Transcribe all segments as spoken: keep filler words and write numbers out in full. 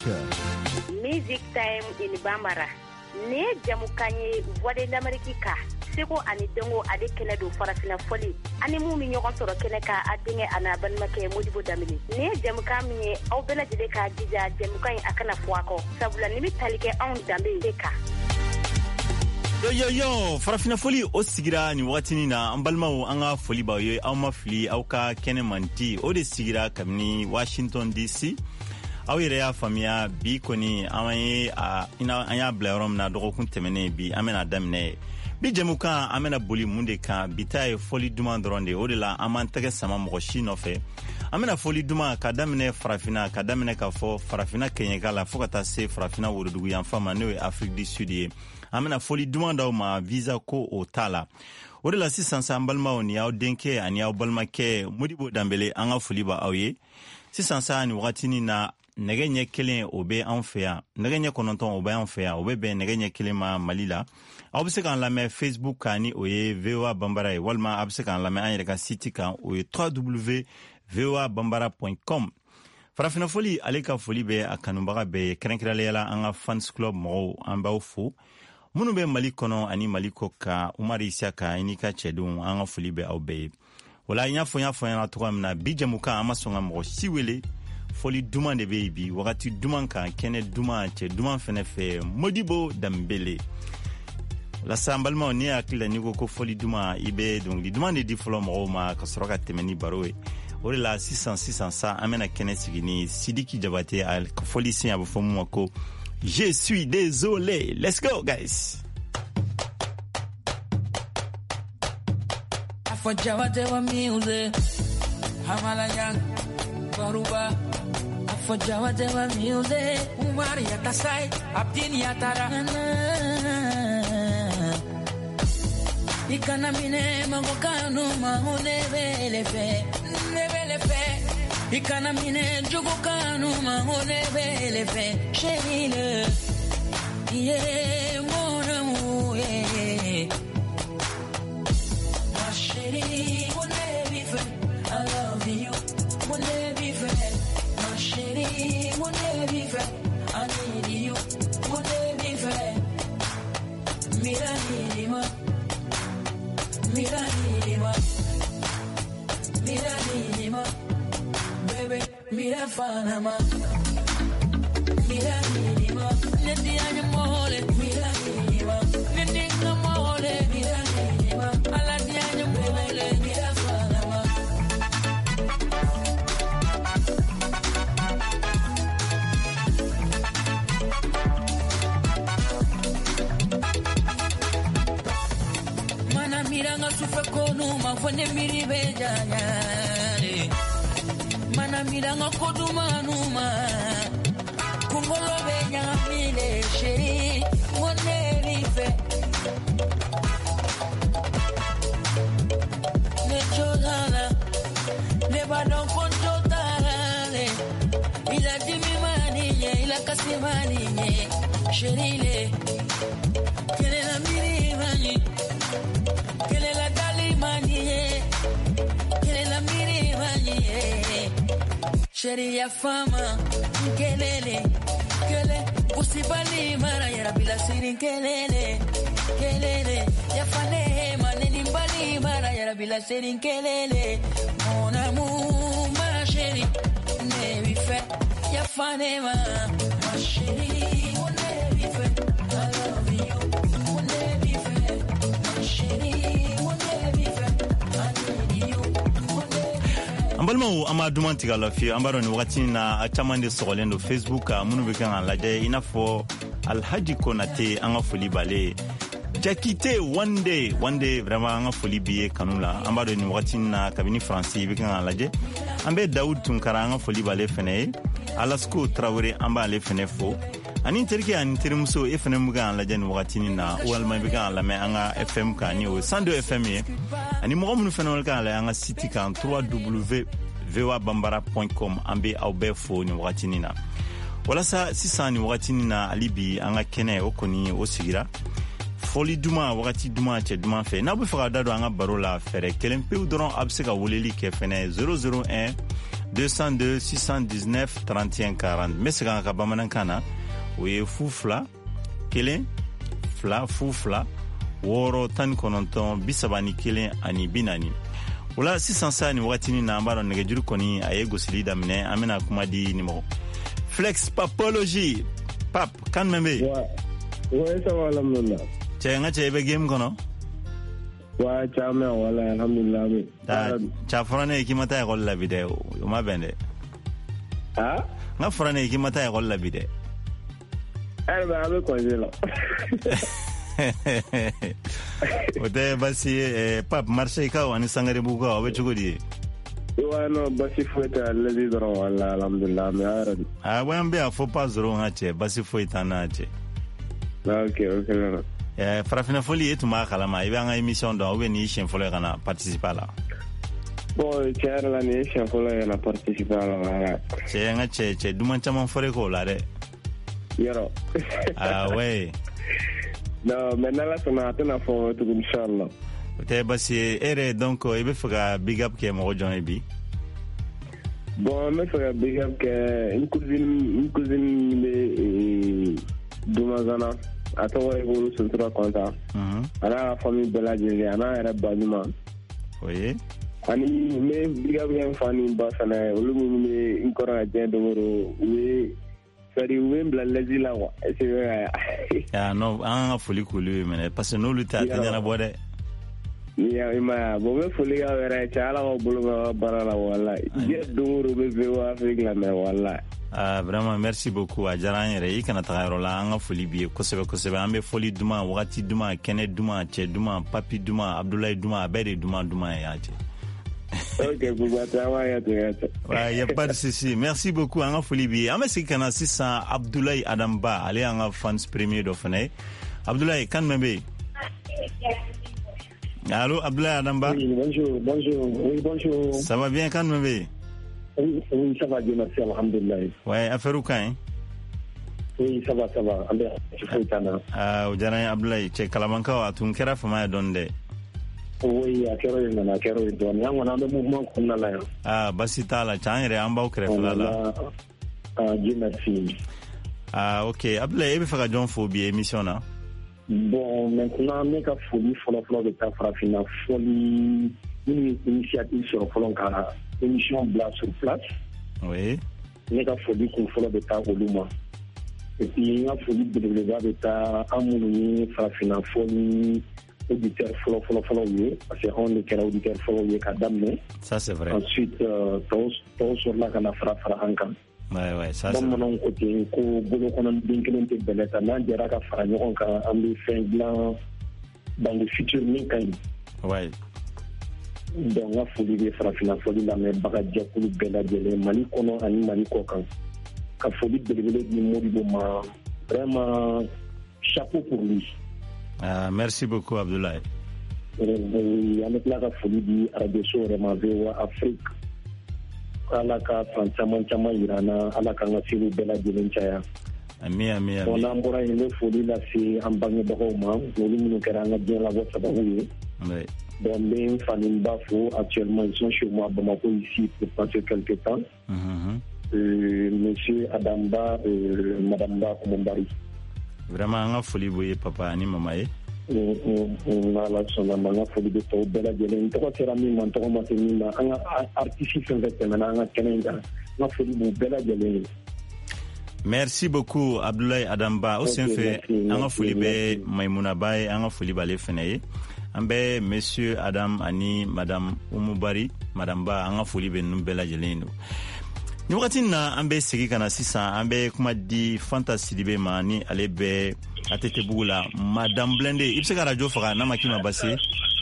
Music Time in Bambara. Ne jamukanye voix d'Amérique ka. Seko ani dongo ade kene do farafina foli. Ani mu mi ñogon soro kene ka adinge ana ban make Modibo Damini. Ne jamuka mi au bela jide ka jija jamuka akana fuako. Sabula nimi talike on dambe ka. Yo yo yo farafina foli o sigira ni watini na ambalmawo anga foli ba yo au mafli au ka kene manti o de sigira kamni Washington D C. Aw yɛrɛ y'a faamuya bi kɔni an ye ina an y'a bila yɔrɔ min na dɔgɔkun tɛmɛnen bi an bɛna daminɛ bi jɛmukan an bɛna boli mun de kan bi ta ye foli duman dɔrɔn de o de la an b'an tɛgɛ sama mɔgɔ si nɔfɛ an bɛna foli duman ka daminɛ farafina ka daminɛ ka fɔ farafina kɛɲɛka la fo ka taa se farafina worodugu yanfan ma n'o ye Afrique du Sud ye an bɛna foli duman d'aw ma visa ko o t'a la o de la sisan sa an balimaw ni aw denkɛ ani aw balimakɛ Modibo Dambele an ka foli ba aw ye sisan sa ni wagatini na nɛgɛ ɲɛ kelen o bɛ an fɛ yan nɛgɛ ɲɛ kɔnɔntɔn o bɛ an fɛ yan o bɛ bɛn nɛgɛ ɲɛ kelen ma Mali la aw bɛ se k'an lamɛn Facebook kan ni o ye V O A Bambara ye walima a bɛ se k'an lamɛn an yɛrɛ ka site kan o ye w w w point v o a bambara point com farafina foli ale ka foli bɛ a kanubaga bɛɛ ye kɛrɛnkɛrɛnnenya la an ka fans club mɔgɔw an b'aw fo minnu bɛ Mali kɔnɔ ani Mali kɔ kan Umaru Isaka i n'i ka cɛdenw an ka foli bɛ aw bɛɛ ye wala n y'a fɔ n y'a fɔ ɲɛna cogoya min na bi jɛmukan an ma sɔn ka mɔgɔ si wele foli duman de bɛ yen bi wagati duman kan kɛnɛ duman cɛ duman fɛnɛ fɛ Modibo Dambele walasa an balimaw ni hakili la n'i ko ko foli duman i bɛ dɔnkili duman de di fɔlɔ mɔgɔw ma ka sɔrɔ ka tɛmɛ ni baro ye o de la sisan sisan sa an bɛna kɛnɛ sigi ni Sidiki Jabate a ka foli sen a bɛ fɔ mun ma ko je suis désolé. Let's go guys. For Jabate wa music hamala yang baruba for Jabate wa music umari yatasai abdini yatara ikana mine magokanu mahone belefe nebelefe ikana mine jugokanu mahone belefe sherile ye mon amour yeah. I love you, mon baby friend. My chérie, mon baby friend. I need you, mon baby friend. Mira nima, mira nima, mira nima, baby, mira fanama, mira nima. Neti anya mole, mira nima. Neti anya mole, mira nima. Alati anya mole, mira fanama. Miranga sufe konuma fone miri bejanya mana miranga koduma numa kungolo benya mile sheri wone rife ne chodala ne badon kontotale ila dimimani ila kasimani sherile kele la miri mani kele la dali manie kele la miri manie sheri ya fama kelele kele usibali mara ya bila siri kelele kelele ya fane maneni mbali mara ya bila siri kelele mon amour ma sheri ne vi fait ya fane ma ma sheri on ne vi fait I love you on ne vi fait ma sheri an balimaw an b'a duman tigɛ la fiye an b'a dɔn ni wagati na a caman de sɔgɔlen don Facebook kan minnu bɛ kan ka lajɛ i n'a fɔ Alhaji Konate an ka foli b'ale Jakite one day one day vraiment an ka foli b'i ye kanu la an b'a dɔn ni wagati na kabini Faransi i bɛ kan ka lajɛ an bɛ Dawud Tunkara an ka foli b'ale fɛnɛ ye Alasko Traoré an b'ale fɛnɛ fo ani terikɛ ani terimuso e fɛnɛ bɛ kan lajɛ ni wagati na walima i bɛ kan lamɛn an ka F M kan ni o cent deux F M ye ani mɔgɔ minnu fɛnɛ wele kan lajɛ an ka site kan w w w point v o a bambara point com an bɛ aw bɛɛ fo ni wagati na walasa sisan ni wagati na ali bi an ka kɛnɛ o kɔni o sigira foli duman wagati duman cɛ duman fɛ n'a bɛ fɛ ka da don an ka baro la fɛrɛ kelen pewu dɔrɔn a bɛ se ka weleli kɛ fɛnɛ zéro zéro un deux zéro deux six un neuf trente et un quarante. Mais c'est quand bamanankan na o ye fu fila kelen fila fu fila wɔɔrɔ tan ni kɔnɔntɔn bi saba ni kelen ani bi naani. O la sisan sa ni wagatini na an b'a dɔn nɛgɛjuru kɔni a ye gosili daminɛ an bɛna kuma di nimɔgɔ Flex Papology Pap kan mɛn bɛ yen. wa ça va alhamdulillah. Cɛ n ka cɛ i bɛ game kɔnɔ. wa caman wala alhamdulillah. taa cɛ fɔra ne ye k'i ma taa ekɔli la bi dɛ o ma bɛn dɛ. ah n ka fɔra ne ye k'i ma taa ekɔli la bi dɛ. ɛɛ bɛ an bɛ congé la. o tɛ basi ye Pap marché kaw ani Sangarebugu kaw a bɛ cogo di ye. wa non basi foyi tɛ ladi dɔrɔn wala alhamdulillah mais a yɛrɛ di. a wa an bɛ yan fo pas dɔrɔn ka cɛ basi foyi t'an n'a cɛ. ok ok nana. ɛɛ farafinna foli e tun b'a kalama i bɛ an ka émission dɔn ou bien nin y'i siɲɛ fɔlɔ ye ka na participer a la. bon tiɲɛ yɛrɛ la nin ye siɲɛ fɔlɔ ye ka na participer a la wala. cɛ n ka cɛ cɛ duman caman fɔra k'o la dɛ. yɔrɔ. ah ouais. non mais n'ala sɔnna a tɛna fɔ tuguni inchallah. o tɛ basi ye e yɛrɛ donc i bɛ fɛ ka big up kɛ mɔgɔ jɔn ye bi. bon n bɛ fɛ ka big up kɛ n cousine n cousine bɛ Dumazana a tɔgɔ ye ko Suntura Kɔnta. a n'a ka famille bɛɛ lajɛlen a n'a yɛrɛ ba ɲuman. o ye. ani n bɛ big up kɛ n fa ni n ba fana olu minnu bɛ n kɔrɔ ka diɲɛ dogo don u ye sari u bɛ n bila lɛsi la quoi est ce que. ah non an ka foli k'olu ye mɛnɛ parce que n'olu tɛ a tɛ ɲɛnabɔ dɛ. i ma ye bon n bɛ foli k'aw yɛrɛ cɛ ala k'aw bolo mɛn aw ka baara la walayi diɲɛ dogo don u bɛ V O Afrique lamɛn walayi. ah vraiment merci beaucoup a diyara an yɛrɛ i kana taga yɔrɔ la an ka foli b'i ye kosɛbɛ kosɛbɛ an bɛ foli duman wagati duman kɛnɛ duman cɛ duman papi duman Abdulayi duman a bɛɛ de duman duman ye yan cɛ. ok Boubacar an b'a kɛ ten ka ten. ouais y a pas de souci merci beaucoup an ka foli b'i ye an bɛ segin ka na sisan Abdulayi Adam Ba ale y'an ka fans premier dɔ fana ye Abdulayi kan jumɛn bɛ yen. allo Abdulayi Adam Ba. oui bonjour bonjour oui bonjour. ça va bien kan jumɛn bɛ yen. Oui, oui, ça va, Dieu merci, alhamdulillah. Ouais, affaire ou quand? Oui, ça va, ça va. Ah, o diyara n ye Abdulayi cɛ kalamankaw a tun kɛra fama ye dɔɔni dɛ. Oui, a kɛra yen nana, a kɛra yen dɔɔni. An kɔni an bɛ mouvement kɔnɔna la yan. Ah, basi t'a la, cɛ an yɛrɛ an b'aw kɛrɛfɛla la. Ah, Dieu merci. Ah, ok. Abdulayi, e bɛ fɛ ka jɔn fo bi émission na? Bon, maintenant, ne ka foli fɔlɔ-fɔlɔ bɛ taa farafinna foli minnu ye initiative sɔrɔ fɔlɔ ka émission bila sur place. Oui. Ne ka foli kun fɔlɔ bɛ taa olu ma. Et puis n ka foli belebeleba bɛ taa an minnu ye farafinna foli auditeur fɔlɔ-fɔlɔ ye parce que anw de kɛra auditeur fɔlɔ ye ka daminɛ. Ça c'est vrai. Ensuite tɔw tɔw sɔrɔla ka na fara fara an kan. Ouais, ouais, ça c'est. Bamananw ko ten ko bolo kɔnɔ den kelen tɛ bɛlɛ ta n'an jɛra ka fara ɲɔgɔn kan an bɛ fɛn dilan dans le futur min ka ɲi. Ouais. Donc n ka foli bɛ farafinna foli lamɛnbaga jɛkulu bɛɛ lajɛlen Mali kɔnɔ ani Mali kɔ kan ka foli belebele di Modibo ma vraiment chapeau pour lui. Ah, merci beaucoup Abdoulaye. An bɛ tila ka foli di radio so yɛrɛ ma V O A Afrique. Ala ka fan caman caman yira an na, Ala k'an ka seliw bɛɛ lajɛlen caya. Ami ami ami. Bon n'an bɔra yen n bɛ foli lase an bangebagaw ma olu minnu kɛra an ka diɲɛ labɔ sababu ye. Oui. Bon, mes familles Bafo, actuellement, ils sont chez moi à Bamako ici pour passer quelques temps. Mm-hmm. Euh, monsieur Adamba et euh, Madame Ba Komombari. Vraiment, on a folie boye papa ani mama ye. On a la son on a folie de tout bella jelen. Toi c'est rami man toi ma c'est mina. On a artiste en fait maintenant on a kenenga. On a folie de bella jelen. Merci beaucoup Abdoulaye Adamba. Au sein fait, on a folie be Maimouna Baye, on a folie balé fenaye. An bɛ monsieur Adam ani madame Umubari madame Ba an ka foli bɛ ninnu bɛɛ lajɛlen don ni wagati na an bɛ segin ka na sisan an bɛ kuma di Fanta Sidibe ma ni ale bɛ A T T bugu la madame Blende i bɛ se ka radio faga n'a ma k'i ma basi.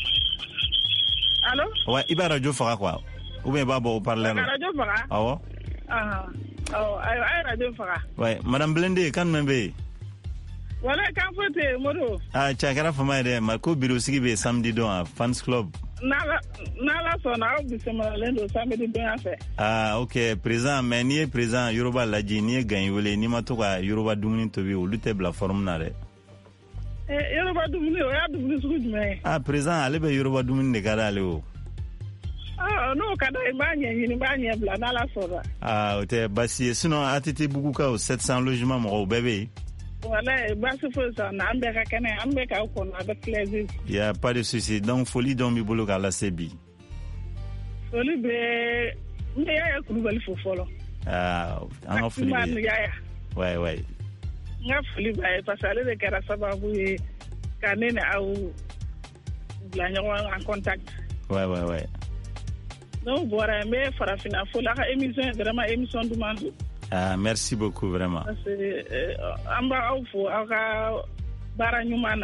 Allo. Ouais, i bɛ radio faga quoi ou bien i b'a bɔ au parleur la. Radio faga. Awɔ. Ah. Oh, ay radio faga. Ouais, madame Blende kan men bɛ. Wala kan fote Modo. Ah, chakara fama de ma ko bureau sigi be samedi don a fans club. Nala nala sona au bisema lendo samedi don afa. Ah, OK, présent mais ni présent Yoruba laji ni gagne wele ni ma to ka Yoruba dumuni to bi o lute bla forme na re. Eh Yoruba dumuni o ya dumuni sugu jumɛn. Ah, présent ale be Yoruba dumuni de kada ale o. Ah non kada ibanye ni ibanye bla na la sora. Ah o te basi sinon atete bugu ka sept cents logements mo bébé. Voilà, basi fo ça na ambe ka kene ambe ka ko na avec plaisir. Il y a pas de souci. Donc folie donc mi bolo ka la sebi. Folie be me ya ku bali fo folo. Ah, en folie. Ouais ouais. Nga folie ba parce que le kera sababu e kanene au la nyo en contact. Ouais ouais ouais. Non, voilà, mais Farafina faut la émission vraiment émission du monde. Ah, merci beaucoup vraiment. Parce que amba au fo aka baranyumana.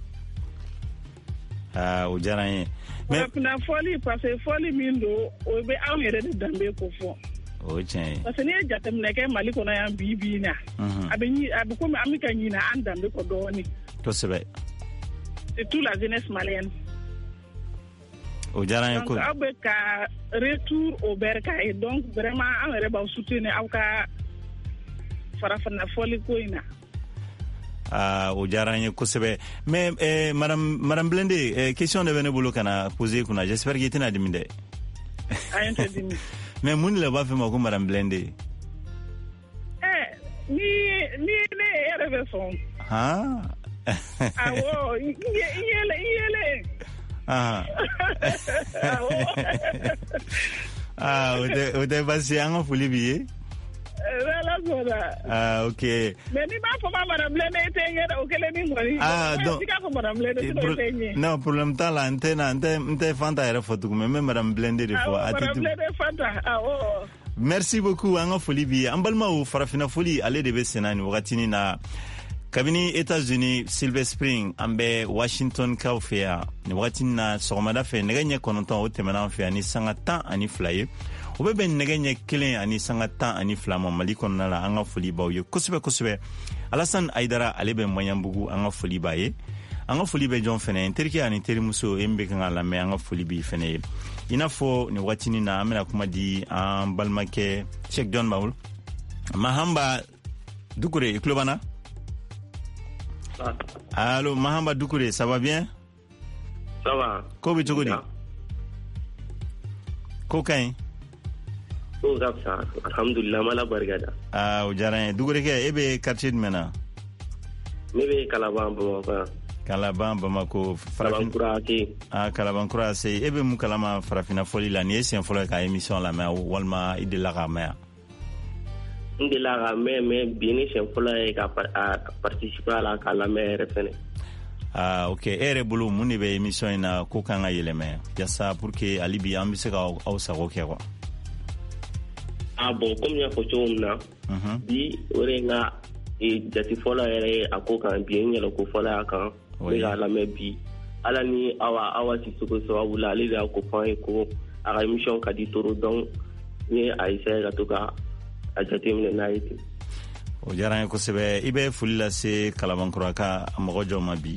Ah, o jaranye. Mais Farafina folie parce que folie mindo o be awere de dambe ko fo. O tien. Parce que ne jatem ne ke mali ko na yan bibi na. Abeni abuko mi amika nyina andambe ko doni. To sebe. C'est toute la jeunesse malienne. O jaranye ko. Donc abe ka retour au bercail donc vraiment on reba soutenir awka Farafina folie ko ina. Ah, o jaranye ko sebe. Mais eh, madame madame Blende, eh, question de bene bolo kana poser kuna. J'espère que tina diminde. Ayente dimi. Mais moun la ba fe ma ko madame Blende. Eh, ni ni ne erebe son. Ah. Ah wo, yele yele. Ah. Ah, o te o te basi anga fuli biye. Voilà ça. Ah, OK. Mais ni ba fo madame Blende etenge o kele ni ngori. Ah, donc Sika fo madame Blende to etenge. Non, problème ta la antenne antenne ante fanta era foto mais même madame Blende de fois. Ah, madame Blende fanta. Ah oh. Merci beaucoup anga fuli biye. Ambalma o Farafina foli ale de be senani wakatini na kabini États-Unis Silver Spring ambe Washington Kaufea ni wakati na sogomada fe neganye kononton o temana fe ani sanga tan ani flaye o be ben neganye kelen ani sanga tan ani flama mali konna la anga foli bawye kusube kusube Alassane Aidara alebe moyambugu anga foli baye anga foli be jon fene terki ani terimuso embe kanga la me anga foli bi fene inafo ni wakati ni na amena kuma di an balmake Cheikh John Baul Mahamba Dukure Iklobana. Ah. Allô, Mahamba Doukouré, ça va bien? Ça va. Kobi Togodi? Kokain? Oh, ça, alhamdulillah, mala bargada. Ah, au Jaran, Doukouré, ebe quartier de Mena? Mebe Kalaban, Bamako. Kalaban, Bamako. Kalabankura, ki. Ah, Kalabankura, c'est ebe Moukalama Farafina Foli, la nièce, c'est un follow ka émission la mer, ou Walma, ide la ramère. De la ramée, mais bien sûr, il faut participer à la calamère. Ah, ok. Ere bulu muni be émission ina kokanga yeleme. Yasa pour que alibi ambise ka au sako kwa. Ah bon, comme ya focho mna. Mhm. Bi orenga e jati fola ere akoka bien yelo ko fola kan. Oui. La me bi. Ala ni awa awa sisuko so awula le ko point ko a émission ka di toro donc ni aisa ga toka ajatim na iti o jaran ko sebe ibe fulila se Kalabankura ka amogo joma bi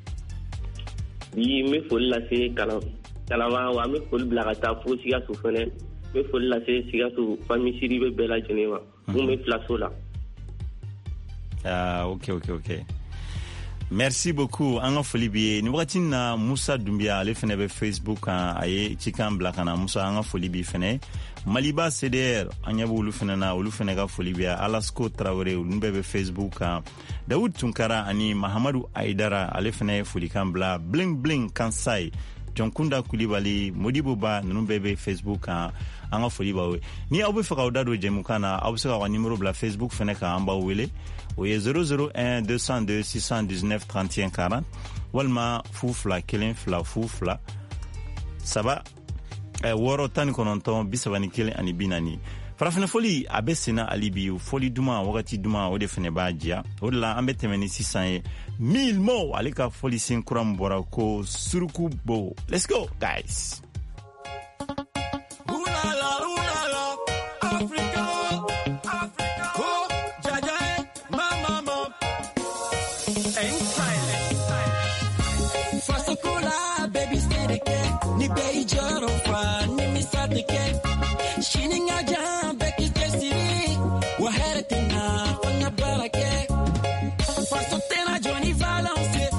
bi me fulila se kala kalama wa me ful blagata fo siga su fene me fulila se siga su fami siri be bela jenema o me flasola. Ah, ok ok ok. Merci beaucoup anga foli bi ni wakati na Musa Dumbia ale fene be Facebook an aye chikan blakana Musa anga foli bi fene Maliba C D R anya bulu fene na ulu fene ka foli bi Alasko Traoré ulu be be Facebook an Daoud Tunkara ani Mahamadou Aidara ale fene foli kan bla bling bling Kansai Jonkunda Kulibali Modibo Ba nunu be be Facebook an anga foli ba we ni awu faka odado jemukana awu se ka numéro bla Facebook fene ka amba wele oye zéro zéro un deux cent deux six cent dix-neuf trente et un quarante walma fufla kelen fla fufla saba eh, woro tan kononton bisabani kelen ani binani Farafina foli abesina alibi foli duma wakati duma ode fene bajia odla ambe temeni six cents mille mo alika foli sin kuram bora ko suruku bo. Let's go guys.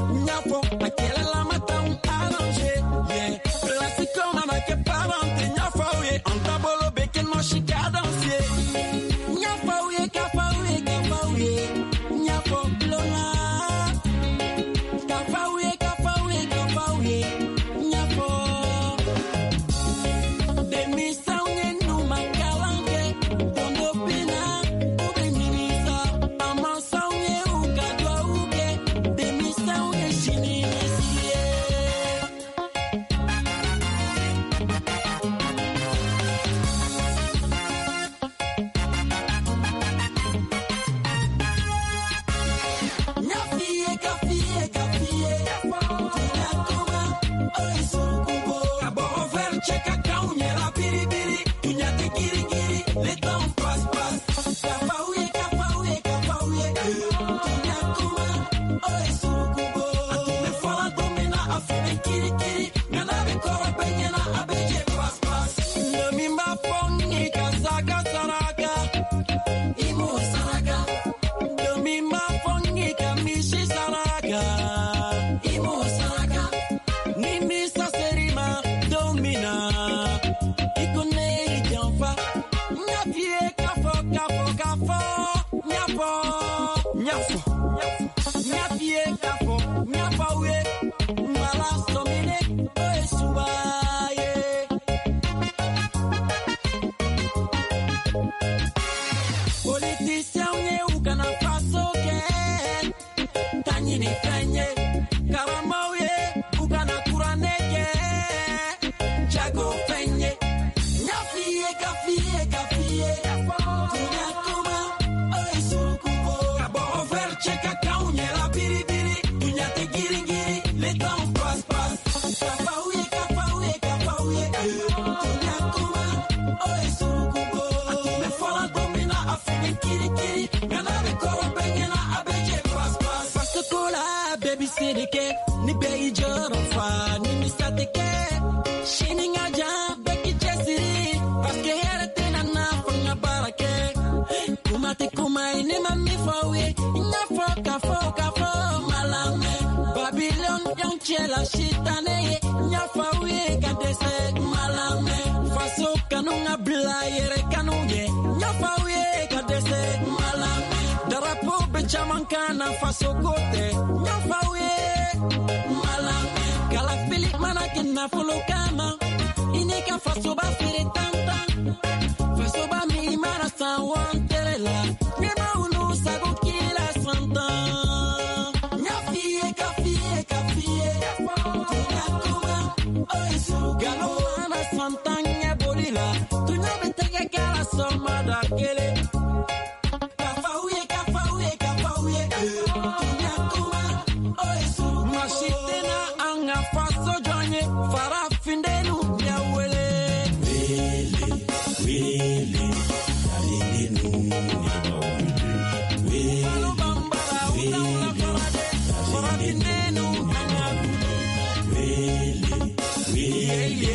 Aquela lama tão arranjada, yeah. Plástico, mama, que para ontem, nyafo nyapie kafo nyafawe mala somine oesubaye politicien ye ukana fasoke tanyini kanye karamawe ukana kuraneke jago fenye nyafie kafie kafie tunyatuma oesukubo kabo over cheka kaunye la biribiri tunyate giringiri le temps passe passe kafawe kafawe kafawe tunyatuma oesukubo atume fola domina afine kiri kiri ganare koro bengena abeje passe passe passe kola baby sidike ni beyi joro fa ni misatike shininga ja beki jesiri paske here tena na fanya barake kumate kumai ni mami fawe ina foka foka fo malame Babylon yang chela shitane nya fawe kadese malame faso kanunga blayere kanunye nya fawe kadese malame darapo benjamin kana faso kote nya fawe malame kala philip manakin na folo kama inika faso ba fere tanta faso ba mi mana sa wanterela nema unu sago kila santa nya fie ka fie ka fie tunya kuma oisu galo mana santa nya bolila tunya betega kala soma da kele kafawe kafawe kafawe tunya kuma oisu mashitena anga faso jonye fara findenu ya wele wele wele alindenu wele wele bambara una una parade fara findenu anga wele wele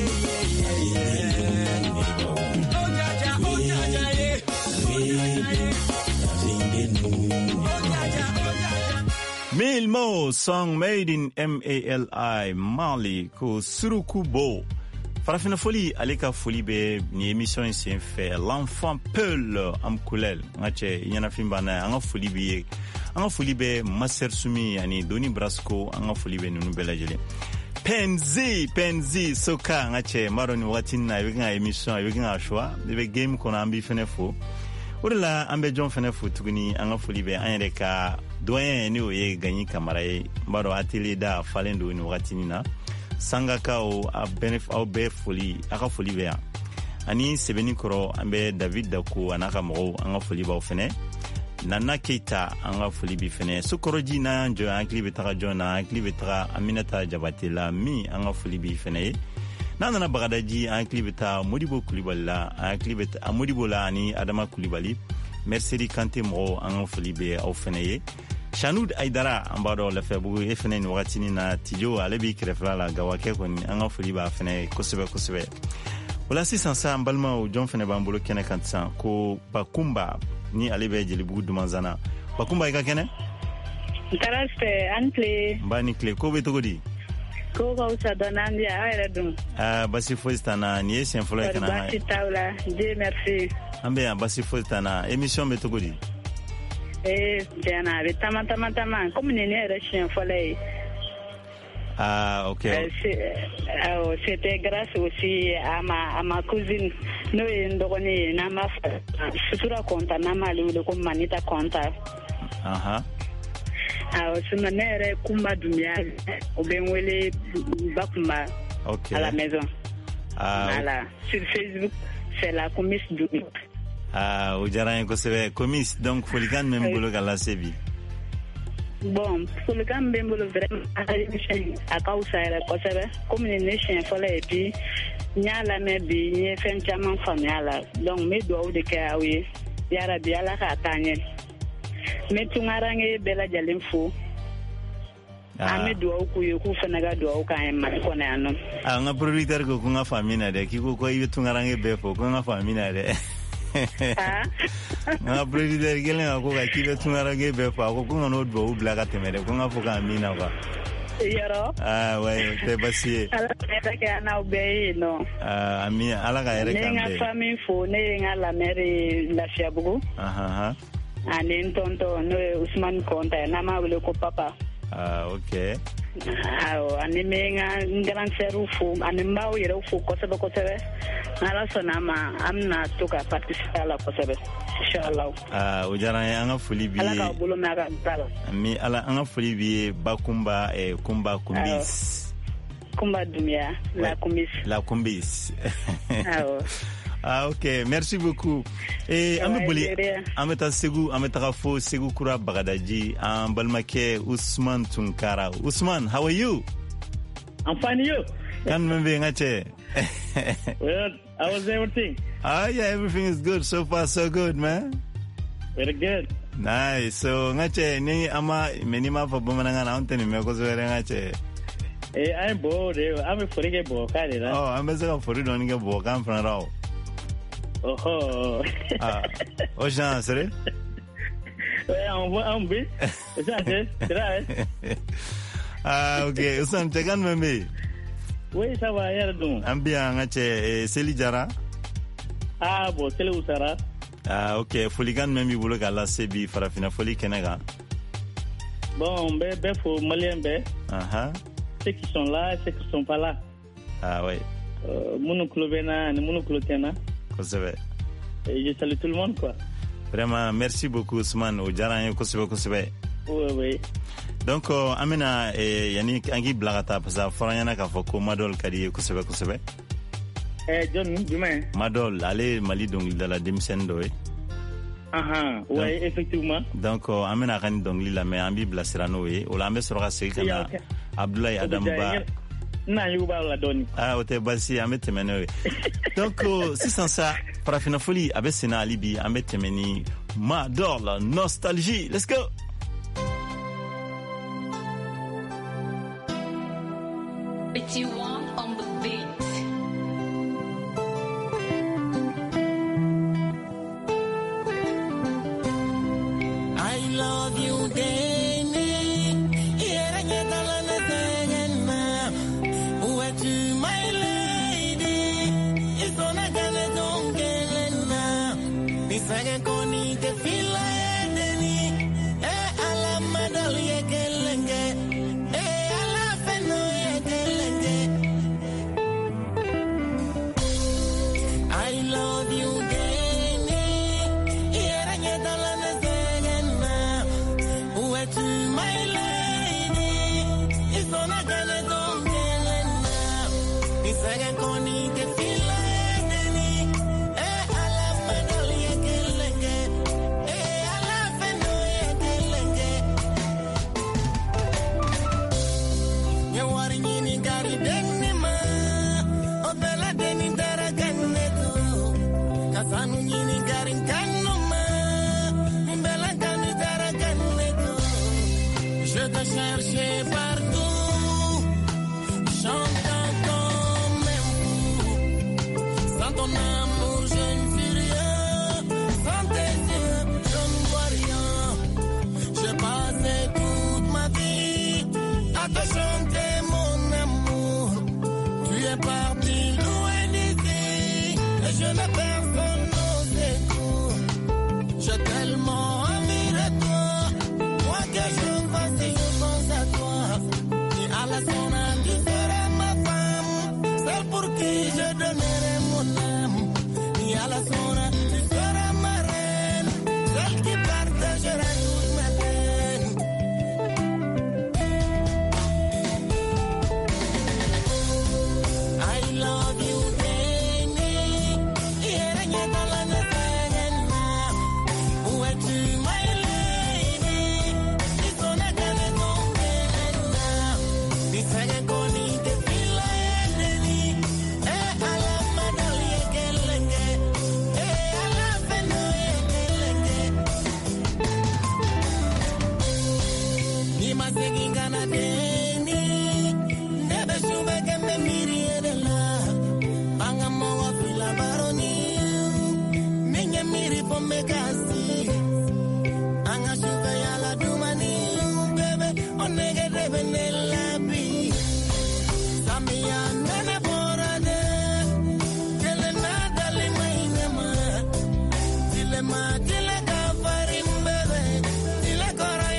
oh jaja oh jaja ye wele alindenu oh jaja oh jaja Milmo song made in M A L I Mali ko Surukubo. Farafina Foli aleka foli be ni émission ici fait l'enfant Peul am kulel ngache yana fimba na anga foli be anga foli be Maser Sumi ani Doni Brasco anga foli be nunu belajele Penzi Penzi soka ngache maroni watina yega émission yega choix be game kona ambi fenefo Urla ambe John fenefo tuguni anga foli be anyeka doyen ni oye ganyi kamaraye mbaro atelier da falendo ni watini na sangaka o a benef au be foli aka foli be ani sebeni koro ambe David Dako anaka mo anga foli ba ofene Nana Keita anga foli bi fene sukoroji na njo ankli betara jona ankli betara Aminata Jabatela mi anga foli bi fene nana bagadaji ankli beta Modibo Kulibala ankli beta Modibo la ani Adama Kulibali Mercedes Kanté mo anga foli be au fene Chanoud Aidara ambaro la febu efene ni wakatini na tijo alebi kirefla la gawake koni anga foli ba fene kosebe kosebe wala si sansa ambalma o John fene bambolo kene kansa ko bakumba ni alebe jelibu dumanzana bakumba ika kene Taraste antle mbani kle ko be togodi ko ko usadonandi ayre dum ah basi foistana ni esen folo kana basi tawla je merci ambe basi foistana émission be togodi Eh, Diana, avec tama tama tama, comme une érection folle. Ah, ok. Euh, euh, c'était grâce aussi à ma, à ma cousine. Nous, nous, nama, sutura konta, nama, le comme manita konta. Aha. Ah, ce manière, kumba dumia, ou bien wele bakumba. Ok. À la maison. Ah. Voilà. Sur Facebook, c'est la commise dumia. Ah, o jaran ko sebe commis donc folikan même bolo gala sebi. Bon, folikan même bolo vraiment à cause de ko sebe comme une nation folle et puis nya la me bi ni fen chaman familiala donc me do de ka wi ya rabbi ala ka tanye me tungarange bela jalim fu ame do ku yo ku fenaga do ka en ma ko na no ah nga producteur ko nga famina de ki ko ko yi tungarange be fo ko nga famina de ah nga producteur gelen ko ka ki be tungarange be fo ko ko no do bla ka temere ko nga fo ka mina kwa yaro ah ouais te basi ala ka ka na obey no ah ami ala ka ere kambe nga famille fo ne nga la mère la fiabugo aha aha ane tonto no Ousmane Konta na ma wele ko papa. Ah, ok. Awo ani me nga grand frère fu ani mbaw yere fu ko sebe ko sebe. Ala sona ma amna to ka participer la ko sebe. Inshallah. Ah, o jara anga foli bi. Ala ka bolo ma ka tala. Mi ala anga foli bi Bakumba e Kumba Kumbis. Kumba Dumia, la Kumbis. La Kumbis. Awo. Ah, ok, merci beaucoup. Et Amé Boli, Ameta Segou, Ameta Fo, Segou Kura Bagadaji, and Balmake Ousmane Tunkara. Ousmane, how are you? I'm fine, you? Can't remember ngache. Well, how was everything? Ah, yeah, everything is good. So far, so good, man. Very good. Nice. So, ngache, ni ama, menima fa bumananga na onteni meko so ere ngache. Eh, I'm bored. I'm a forige boka, you know. Oh, I'm a sort of for don't get boka, I'm from Rao. Oh, ah, oh, Jean, sorry. I'm I'm bit. Is that it? Right? Ah, okay. Usan, check on me. Wait, how are you doing? I'm bien, ngache, Seli Jara. Ah, bo, Seli Usara. Ah, okay. Foligan membi bulu kala sebi farafina foli kenega. Bon, be, be for Malien be. Ah, ceux qui sont là, ceux qui sont pas là. Ah, ouais. Euh, Mounouklou Bena, Mounouklou Tena. Et je salue tout le monde, quoi. Vraiment, merci beaucoup, Ousmane. Au Djaran, Kosebe, Kosebe. Oui, oui. Donc, euh, Amina, et Yannick, Angi Blagata, parce que Foranyana Kafoko, Madol, Kadi, Kosebe, Kosebe. Eh, John, demain. Madol, allez, Mali, donc, de la Dimsendo, eh. Ah, ah, oui, effectivement. Donc, euh, Amina, Rani, donc, Lila, mais Ambi Blasirano, eh. Ou l'Ambe Sora, c'est Kana, Abdoulaye Adamba. Na yuba la doni. Ah, ote basi amete mene. Donc euh, c'est sans ça parafina folie avec Sena Alibi amete meni Madol la nostalgie. Let's go. Petit one on the beat. I love you, Dani. To my lady, it's on a gala don't get now. This I can need the feel like eh, ala madal ye gelenge, eh, ala feno ye gelenge. I love you, Dani. Here I get all on the second now. Where to my lady, it's on a gala don't get. Second corny the feel like Dani. Eh, I love my dolly again. Eh, I love my dolly again. You are in any gari denima. Oh, bella deni dara ganeto. Kasanu yini gari kanuma. Bella gani dara ganeto. Je te cherche partout. Chante. Sans ton amour, je ne suis rien. Sans tes yeux, je ne vois rien. J'ai passé toute ma vie à te chanter mon amour. Tu es parti loin d'ici et je n'ai personne aux écoutes. J'ai tellement envie de toi. Moi que je fasse et je pense à toi. Et à la sonne, tu seras ma femme. Celle pour qui je donnerai à la zona, tu seras ma reine, celle qui partagera toute ma peine. I love you, Dani. Here I get all on the second now. Where to my lady? It's on a gonna go now. The second going to feel like Dani. Eh, I love my dolly again. Gana deni, nebe shube kembe miri edela, banga mowa fila baroni, minye miri pombe kasi, anga shube yala dumani, bebe onege debe nelabi, samia nene borade, kele nada lima inema, tile ma tile kafarim bebe, tile kora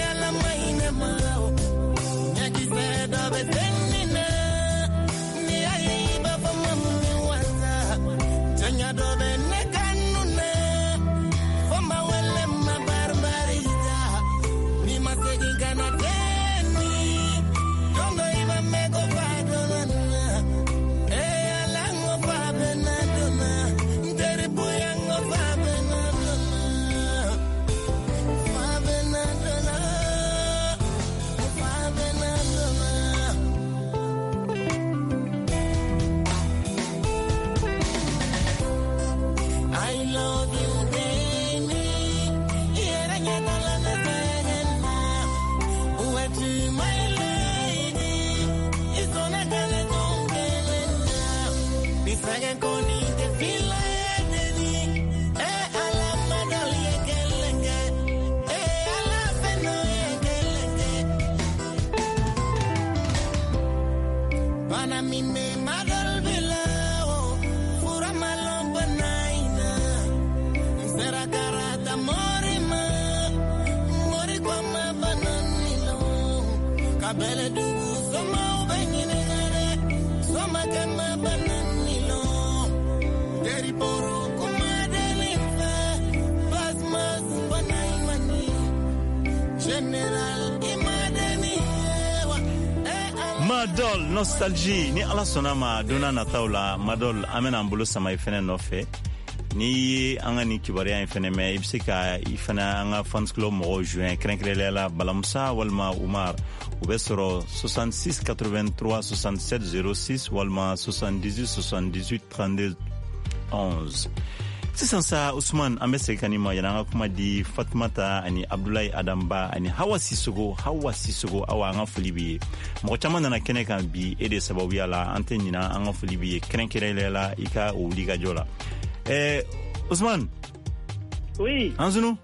Madol nostalgie ni ala sona ma dona nataula Madol amena ambulo sama ifene nofe ni anga ni kibariya ifene me ibsika ifana anga fans club mo juin krenkrela balamsa walma Umar ubesoro soixante-six quatre-vingt-trois soixante-sept zéro six walma soixante-dix-huit soixante-dix-huit trente-deux onze. Sisan sa Usman amese kanima yana kuma di Fatmata ani Abdoulaye Adamba ani Hawa Sissogo Hawa Sissogo awa anga fulibi mo chama na kene kan bi ede sababu yala antenina anga fulibi krenkelela ika uliga jola eh Usman. Oui. Anzunu?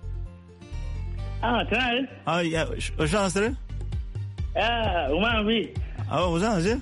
Ah, très. Ah, ya, Jean Sere? Ah, Umar oui. Ah, vous en avez?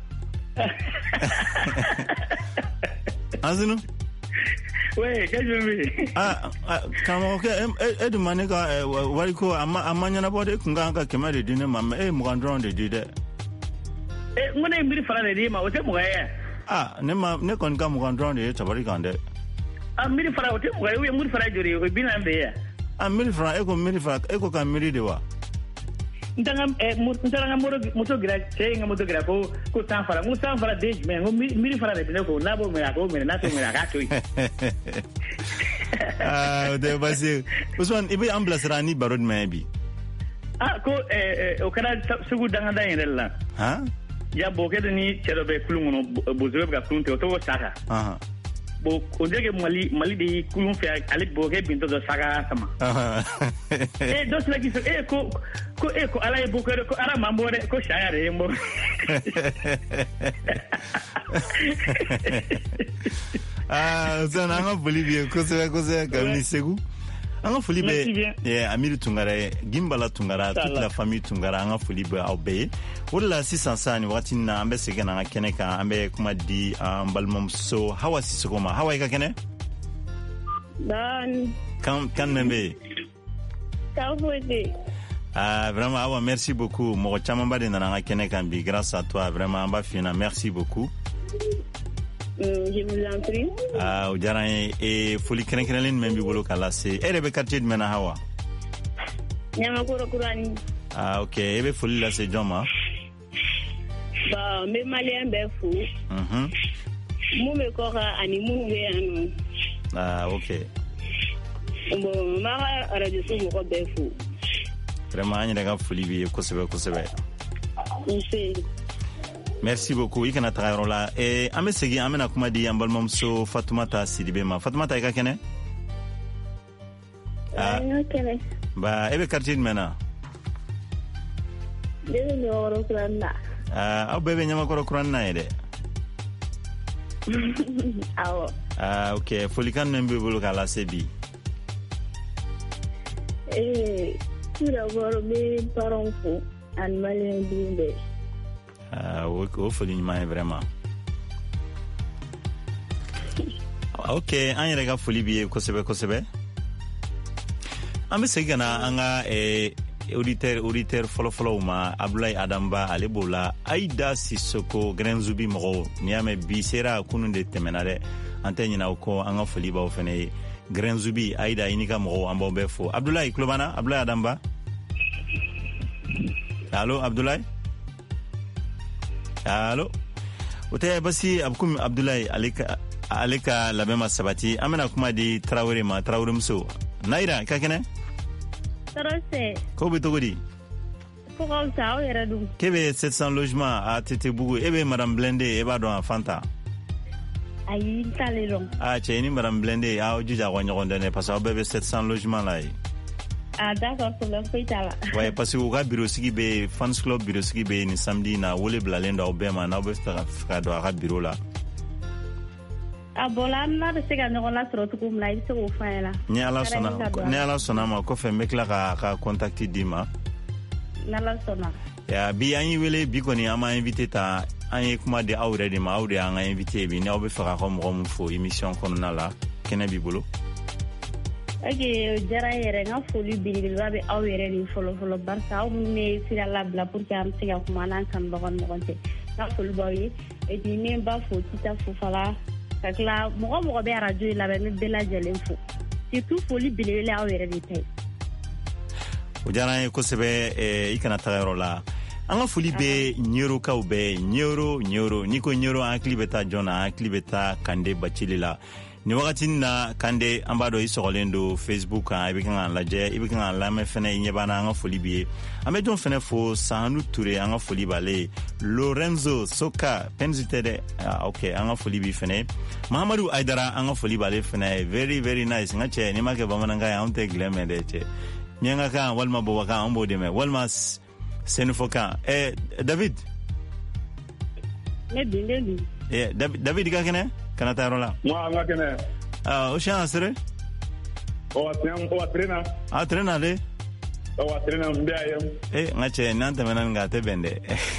Anzunu? Oui, qu'est-ce que je veux? Ah, kama ok, e de maneka wariko ama amanya na bode kunganga kemare dine mama e mugandron de dide. Eh, ngone mbiri fara de ma ote mugaya. Ah, ne ma ne kon ga mugandron de tabari kande. Ah, mbiri fara ote mugaya, we mbiri fara jori o bina mbe ya. Ah, mbiri fara eko mbiri fara eko ka mbiri de wa. Ntanga eh ntanga moro moto gira chenga moto gira ko ko sanfara mo sanfara de me mbiri fara de ko nabo me ko me na to me ka to. Ah, de basi. Usman ibe ambulance rani barod maybe. Ah, ko eh o kana sugu danga dangela. Ha? Ya boke ni cherobe kulungono bozobe ga kunte to saka. Aha. Bo o dege mali mali de kulun fe ale boke binto do saka sama. Aha. Eh dos la giso eh ko ko eh ko ala boke ko ara mambore ko shayare mbo. Ah, ça n'a pas voulu bien que c'est que c'est comme Segu. Anga Folibe, yeah, Amiri Tungara, Gimbala Tungara, toute la famille Tungara, Anga Folibe Aubé. Ola six cents ni wakati na ambe segana na keneka ambe kuma di ambalmom so Hawa Sissogo ma Hawa ka kene? Dan. Kan kan membe. Ka fodi. Ah, vraiment Hawa, merci beaucoup. Mo chama ba de na keneka bi grâce à toi vraiment amba fina, merci beaucoup. Mm, je vous en prie. Ah, o diyara e foli keren-kerenlen men bi bolo kala se ere be quartier de mena Hawa. Nyamakoro kurani. Ah, ok, ebe foli la se joma. Ba me malien be fu. Mhm. Mu me ko ka ani mu be anu. Ah, ok. Bon, ma radio su mo ko be fu. Vraiment ani daga foli bi ko sebe ko sebe. Merci. Merci beaucoup. Ikana Traorola. Et ame segi amena kuma di ambalmom so Fatoumata Sidibé ma. Fatoumata ika kene? Ah, kene. Ba ebe quartier mena. Bebe nyoro kuranda. Ah, au bebe nyama koro kuranda ede. Awo. Ah, OK. Folikan membe bolo kala sebi. Eh, tout d'abord mes parents font un malien bimbe. Ah, o foli nyama vraiment. OK, an yɛrɛ ka foli bi ye kosɛbɛ kosɛbɛ. An bɛ segin ka na an ka eh, auditeur auditeur fɔlɔfɔlɔw ma Abdoulaye Adamba ale b'o la Aïda Sissoko Grɛnzubi mɔgɔw n'i y'a mɛn bi sera kunun de tɛmɛna dɛ an tɛ ɲinɛ o kɔ an ka foli b'aw fɛnɛ ye Grɛnzubi Aïda i ni ka mɔgɔw an b'aw bɛɛ fo Abdoulaye tulo b'an na Abdoulaye Adamba. Allô, Abdoulaye? Allô? Ote basi abkum Abdoulaye aleka aleka labema sabati amena kuma di Traoré ma Traoré muso. Naira ka kene? Tarose. Ko be togodi? Ko ko sa o yera dum. Kebe sept cents logements à Tétébougou ebe madame Blende eba do Fanta. Ayi talelong. Ah cheni madame Blende a ojuja ko nyondone parce que bebe sept cents logements là. Ah d'accord, pour le fait là. Ouais, parce que au bureau sigi be fans club bureau sigi be ni samedi na wole blalenda obema na obesta ka do a bureau là. Ah bola na de sega no la tro to kum live so fa la. Ni ala sona, ni ala sona ma ko fe mekla ka ka contacter Dima. Na la sona. Ya bi anyi wele bi ko ni ama invité ta anyi kuma de awre de ma awre anga invité bi ni obe fa ko mo mo fo émission kono na la kena bi bolo. Okay, jara yere nga foli biri rabe awere ni folo folo barka o me sira la bla pour que am siga kuma nan kan bagon mo gonte nga foli bawi e di ne ba fo tita fo fala kakla mo mo be radio la be me bela jelen fo ti tu foli biri le awere ni tay o jara ko sebe e ikana tayro la anga foli be nyoro ka ube nyoro nyoro niko nyoro an klibeta jona an klibeta kande bachilila ni wakati na kande ambado isorolendo Facebook a ibikan laje ibikan lame fene nyebana nga foli bie amejon fene fo sanu touré nga foli bale Lorenzo Soka penzitede uh, okay nga foli bi fene Mahamadou Aidara nga foli bale fene very very nice nga che ni make bamana nga yamte gleme de che nyenga ka walma bo waka ambo de me walma senufoka eh David ne bindeli eh David David ka kene kana tarola moi nga kene ah o sha asre o atren o atrena atrena le o atrena mbia yam eh ngache nanta menan ngate bende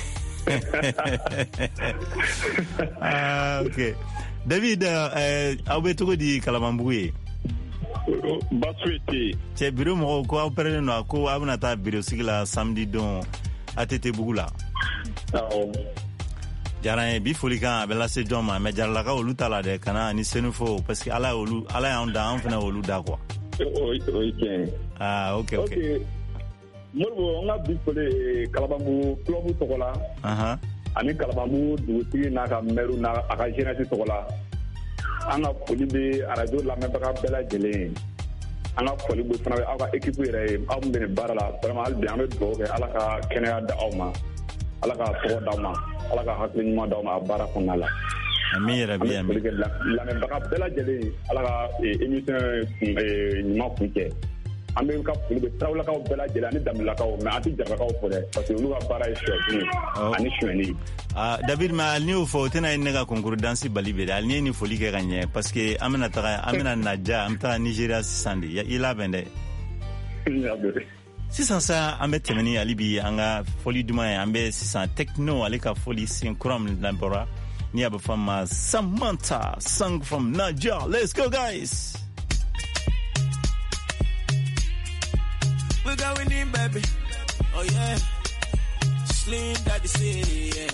ah okay David eh abetugo di kalamambuye baswete che biro mo ko opere no ko abuna ta biro sigla samedi don atete bugula ah jaran bi folika bela se joma me jarla ka olu tala de kana ni senufo parce que ala olu ala ya onda an fana olu da quoi okay ah okay okay okay morbo nga bi fole kalabamu club tokola aha ani kalabamu duti na ka meru na aka jeunesse tokola anga foli be radio la me baka bela jele anga foli be fana aka équipe yere am be barala vraiment al bi am do ke ala ka kenya da awma ala ka to da ma ala ka hakli ma da ma bara ko nala ami rabi ami la me baka bela jele ala ka émission ni ma fuke ambe ka fuli be trawla ka bela jele ani damla ka mais ati jarra ka fo de parce que lu ka bara est sûr ani choueni ah David ma alni o fo tena inga concours dansi balibe alni ni foli ke gagner parce que amena ta amena naja amta Nigeria sisandi ya ila bende sisan sa ambe temeni alibi anga foli duma ambe sisan techno alika foli sin kram lambora ni aba fama Samantha song from Nigeria. Let's go guys. We're going in, baby. Oh yeah. Slim Daddy City, yeah.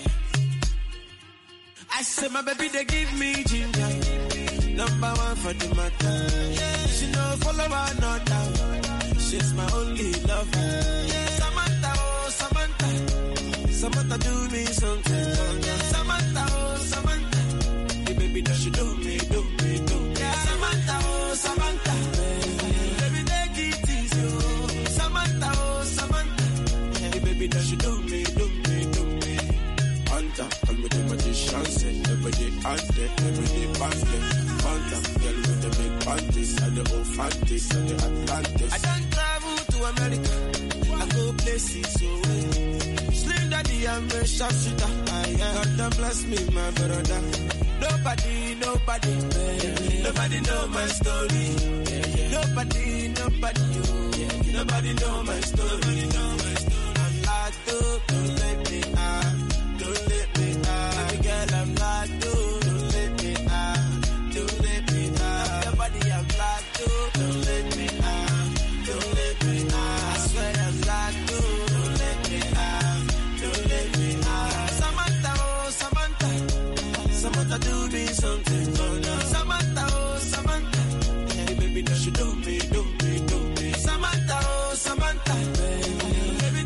I said my baby they give me ginger. Number one for the matter. Yeah. She no follow her, no doubt. She's my only lover. Yeah. Samantha, oh Samantha. Samantha do me something. Samantha, oh Samantha. Hey, baby, that you do me, do me, do me. Yeah. Samantha, oh Samantha. Baby, take it easy, oh. Samantha, oh Samantha. Hey, baby, that you do me, do me, do me. Hunter, call me the magician, say every day out there, every day past there. Hunter, girl with the big panties and the old fanties and the Atlantis. I don't travel to America, I go places so Slim Daddy, I'm a sharpshooter. God don't bless me, my brother. Nobody, nobody, nobody know my story. Nobody, nobody, nobody know my story. I'm locked up, don't let me out, don't let me out. Baby girl, I'm locked up, don't let me out, don't let me out. Your body, I'm locked up, don't let me out, don't let me out. I swear I'm locked up, don't let me out, don't let me out. Samantha, oh Samantha, Samantha do me something, oh no. Samantha, oh Samantha, hey baby, that you do me, do me, do me. Samantha, oh Samantha, baby,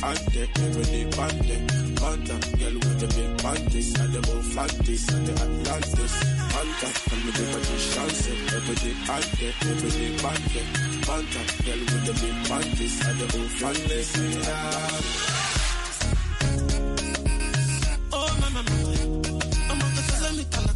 contact, every day contact, contact. Girl with the big panties and the move fancies and the Atlantis. Contact, and me the magician set, every day contact, every day contact, contact. Girl with the big panties and the move fancies and the Atlantis. Oh, mama, mama, I'm on the tell me tell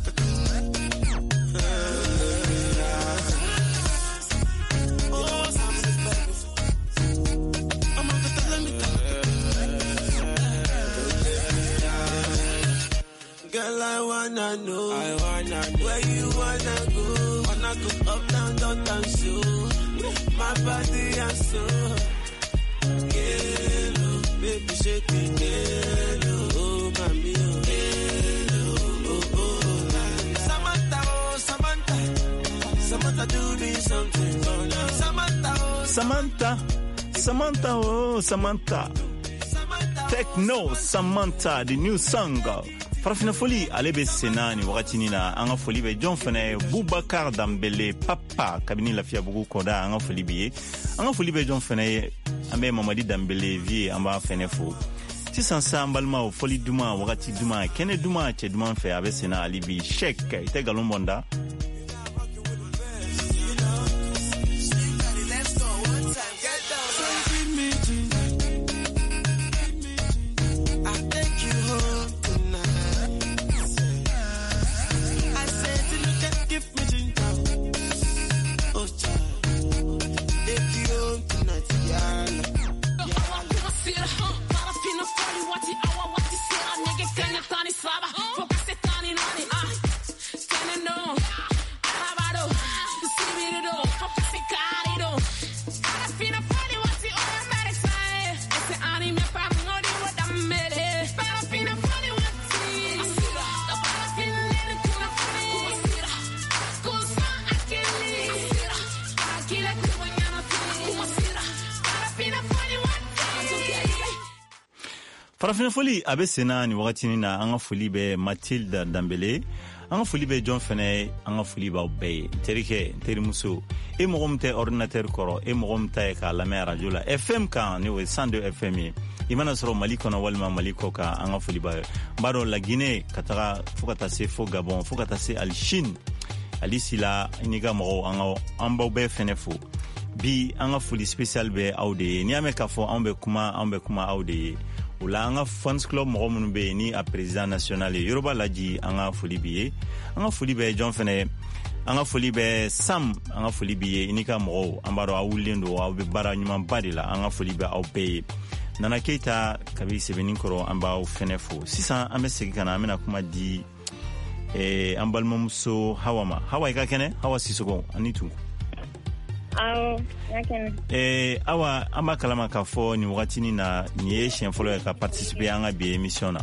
Girl, I wanna know, I wanna know where you wanna go. Wanna go up, down, down, down, so my body and soul. Hello, baby, shake it, hello, oh, mami, oh, hello, oh, oh, Samantha, oh, Samantha, Samantha, do me something, oh, no. Samantha, oh, Samantha, Samantha, oh, Samantha, Techno, Samantha, the new song. Farafina foli ale be senani wakati nina anga foli be John fene Boubacar Dambele papa kabini lafia bugu koda anga foli biye anga foli be John fene ambe Mamadi Dambele vie amba fene fo si sansa mbalma o foli duma wakati duma kene duma che duma fe abe sena alibi shek ite galombonda Farafina foli abe sena ni wakati nina anga foli be Mathilde Dambele anga foli be John Fene anga foli ba be terike teri muso e mogomte ordinateur koro e mogomte ka la mera jola F M ka ni we cent deux F M imana soro maliko na walma maliko ka anga foli ba baro la Guinée katara fukata se fo Gabon fukata se al Chine alisila iniga mo anga amba be fene fo bi anga foli special be aude ni ame ka fo ambe kuma ambe kuma aude Oula anga fans club mo mun be ni a président national Yoruba laji anga foli biye anga foli be John Fene anga foli be Sam anga foli biye inika mo ambaro awulindo aw be bara nyuma badila anga foli be aw be Nana Keita kabi sebenin koro amba o Fene fo sisa amesegi kana amena kuma di eh ambalmomso hawama hawa ka kene hawa sisoko anitu Awo, yakene. Eh, awa amba kalama ka fo ni wakati ni na ni eshen follow ka participer anga bi émission na.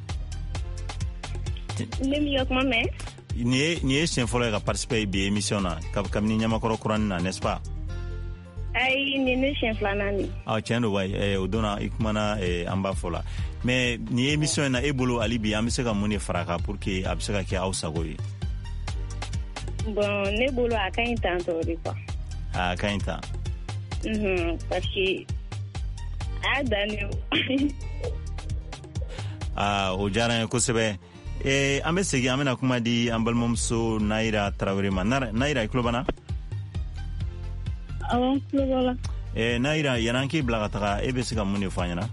Nemi yok mame. Ni ni eshen follow ka participer bi émission na. Ka kamni nyama koro kuran na, n'est-ce pas? Ai ni ne shen flanani. Ah, tiendo wai eh odona ikmana eh amba fola. Mais ni émission na ebolo alibi amseka muni faraka pour que abseka ki ausa goyi. Bon, ne bolo akain tanto quoi. Ah, kainta. Mhm, parce que ah Daniel. Ah, o jara ko sebe. Eh, amesegi amena kuma di ambalmomso Naira Traoré manar Naira klobana. Awon klobala. Eh, Naira yananki blagataka ebesika muni fanyana.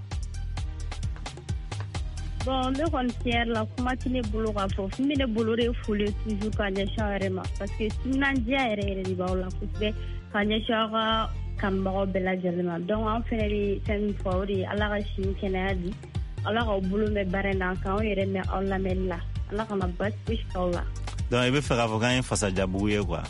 Bon, le concert la kuma tine bolo ka fo fimi ne bolo re foule toujours quand je charema parce que sinan dia ere ere di baola kusbe quand je chara kan ba bela jalema donc en fait les sen fawri ala ka shi kenadi ala ka bolo me barena kan ere me alla mella ala ka mabas wish kala donc ebe fera vokan fasa jabuye quoi.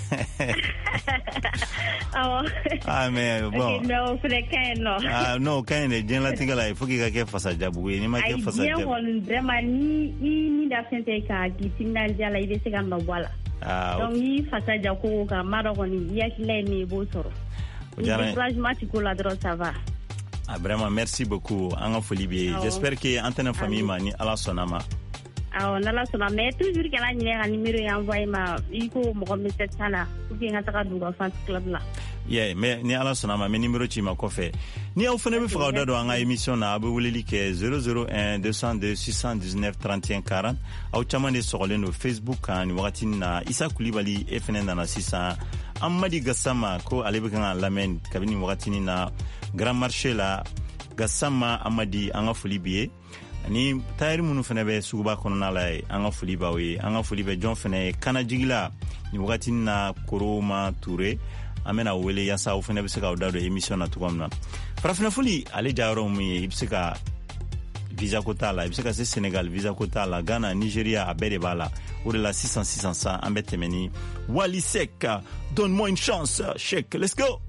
Ah, ah mais bon. No, c'est quand non. Ah non, quand il est la tingala, il faut qu'il y ait fasa jabuye, ni ma ke fasa jabuye. Ai bien vraiment ni ni ni da sente ka ki signal jala ide se gamba wala. Ah. Donc ni fasa jako ka maro ni ya kile ni bo soro. Ojara. Franchement tu la droit ça va. Ah vraiment merci beaucoup anga folibi. J'espère que antenne famille mani ala sonama. Ah on a la sona mais toujours que la ni numéro envoyé ma iko mo comme cette sala pour que ngata ka duga fans club là. yeah mais ni ala sona ma me numéro ci ma ko fe ni aw fene be fa da do nga émission na abu wulili ke zéro zéro un deux cent deux six cent dix-neuf trente et un quarante aw chamane sogole no Facebook kan wakati na Isa Kulibali e fene na sisa Amadi Gassama ko alebe kan lamen kabini wakati na Grand Marché la Gassama Amadi anga fulibiye ni tayri munu fene be suguba kono na lay anga fuliba we anga fulibe John fene kana jigila ni wakati na Koroma Touré amena wele yasa u fene be se ka dado émission na tukomna farafina fuli ale jawro mu ibsika visa kotala ibsika se Sénégal visa kotala Ghana Nigeria abede bala ou de la six cents six cents ambetemeni Wally Seck donne-moi une chance Sheikh let's go